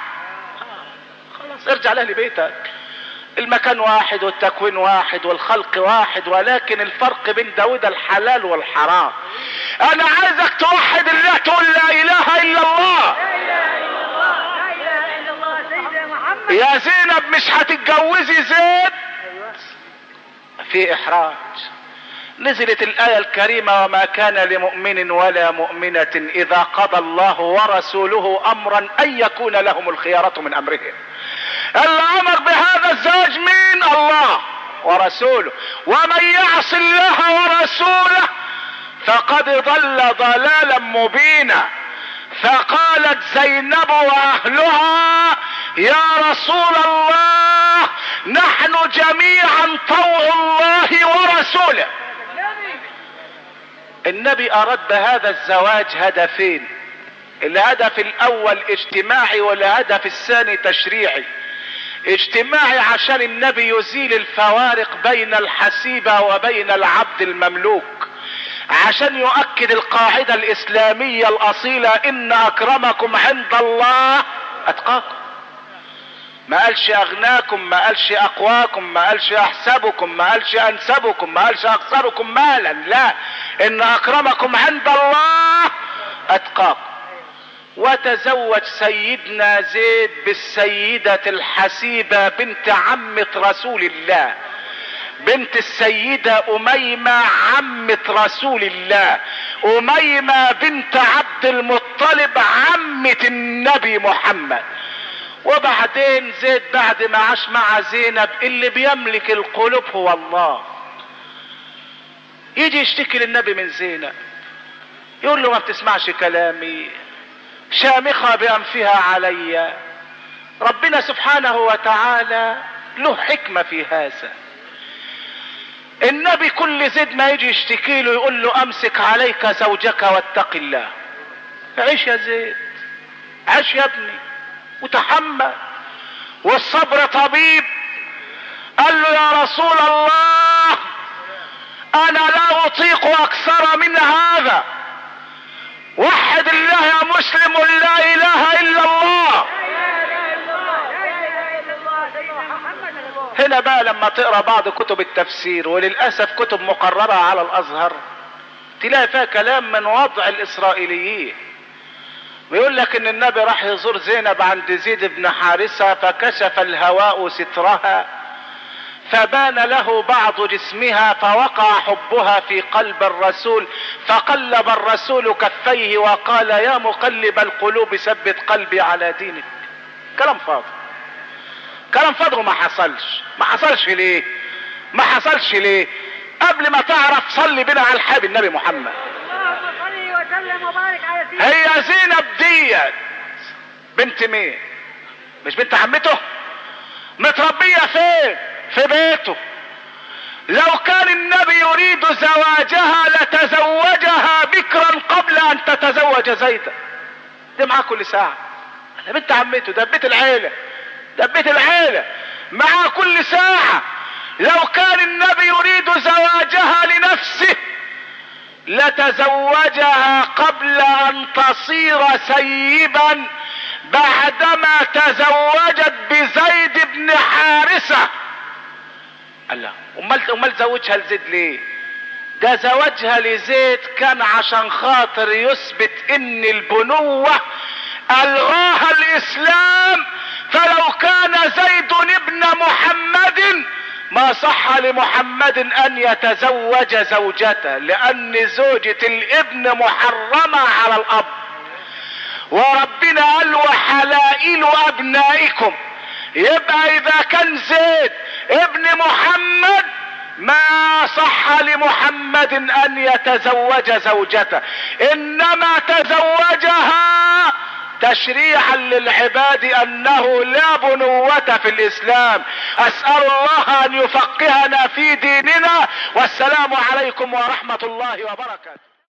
خلاص ارجع لاهل بيتك. المكان واحد والتكوين واحد والخلق واحد، ولكن الفرق بين ده وده الحلال والحرام. انا عايزك توحد الله، تقول لا اله الا الله. يا زينب مش هتتجوزي زيد في احراج. نزلت الآية الكريمة وما كان لمؤمن ولا مؤمنة إذا قضى الله ورسوله أمرا أن يكون لهم الخيارة من أمرهم. اللي أمر بهذا الزواج مين؟ الله ورسوله. ومن يعص الله ورسوله فقد ضل ضلالا مبينا. فقالت زينب وأهلها يا رسول الله نحن جميعا طوع الله ورسوله. النبي اراد بهذا الزواج هدفين، الهدف الاول اجتماعي والهدف الثاني تشريعي. اجتماعي عشان النبي يزيل الفوارق بين الحسيبة وبين العبد المملوك، عشان يؤكد القاعدة الاسلامية الاصيلة ان اكرمكم عند الله اتقاكم. ما قالش اغناكم، ما قالش اقواكم، ما قالش احسبكم، ما قالش انسبكم، ما قالش اكثركم مالا، لا، ان اكرمكم عند الله اتقاكم. وتزوج سيدنا زيد بالسيدة الحسيبة بنت عمة رسول الله، بنت السيدة أميمة عمة رسول الله، أميمة بنت عبد المطلب عمة النبي محمد. وبعدين زيد بعد ما عاش مع زينب، اللي بيملك القلوب هو الله، يجي يشتكي للنبي من زينب، يقول له ما بتسمعش كلامي، شامخة بأنفها علي. ربنا سبحانه وتعالى له حكمة في هذا. النبي كل زيد ما يجي يشتكي له يقول له امسك عليك زوجك واتق الله. عيش يا زيد، عيش يا ابني وتحمل، والصبر طبيب. قال له يا رسول الله انا لا اطيق اكثر من هذا، وحد الله يا مسلم، لا اله الا الله. هنا بقى لما تقرا بعض كتب التفسير، وللاسف كتب مقررة على الازهر، تلاقي فيها كلام من وضع الاسرائيليين. بيقول لك ان النبي راح يزور زينب عند زيد بن حارثة، فكشف الهواء سترها فبان له بعض جسمها، فوقع حبها في قلب الرسول، فقلب الرسول كفيه وقال يا مقلب القلوب ثبت قلبي على دينك. كلام فاضي، كلام فاضي، وما حصلش. ما حصلش ليه؟ ما حصلش ليه؟ قبل ما تعرف صلي بنا على الحبيب النبي محمد. اللهم صل وسلم وبارك على سيدنا. هي زينب ديت بنت مين؟ مش بنت عمته؟ متربية فين؟ في بيته. لو كان النبي يريد زواجها لتزوجها بكرا قبل ان تتزوج زيدا. دي معاه كل ساعة، ده بنت عمته، ده بيت العيلة، ده بيت العيلة، معاه كل ساعة. لو كان النبي يريد زواجها لنفسه لتزوجها قبل ان تصير سيبا، بعدما تزوجت بزيد بن حارثة. الله، امال امال زوجها لزيد ليه؟ ده زوجها لزيد كان عشان خاطر يثبت ان البنوة الغاها الاسلام، فلو كان زيد ابن محمد ما صح لمحمد ان يتزوج زوجته، لان زوجة الابن محرمة على الاب. وربنا قال وحلائل ابنائكم، يبقى اذا كان زيد ابن محمد ما صح لمحمد ان يتزوج زوجته، انما تزوجها تشريعا للعباد انه لا بنوة في الاسلام. اسأل الله ان يفقهنا في ديننا، والسلام عليكم ورحمة الله وبركاته.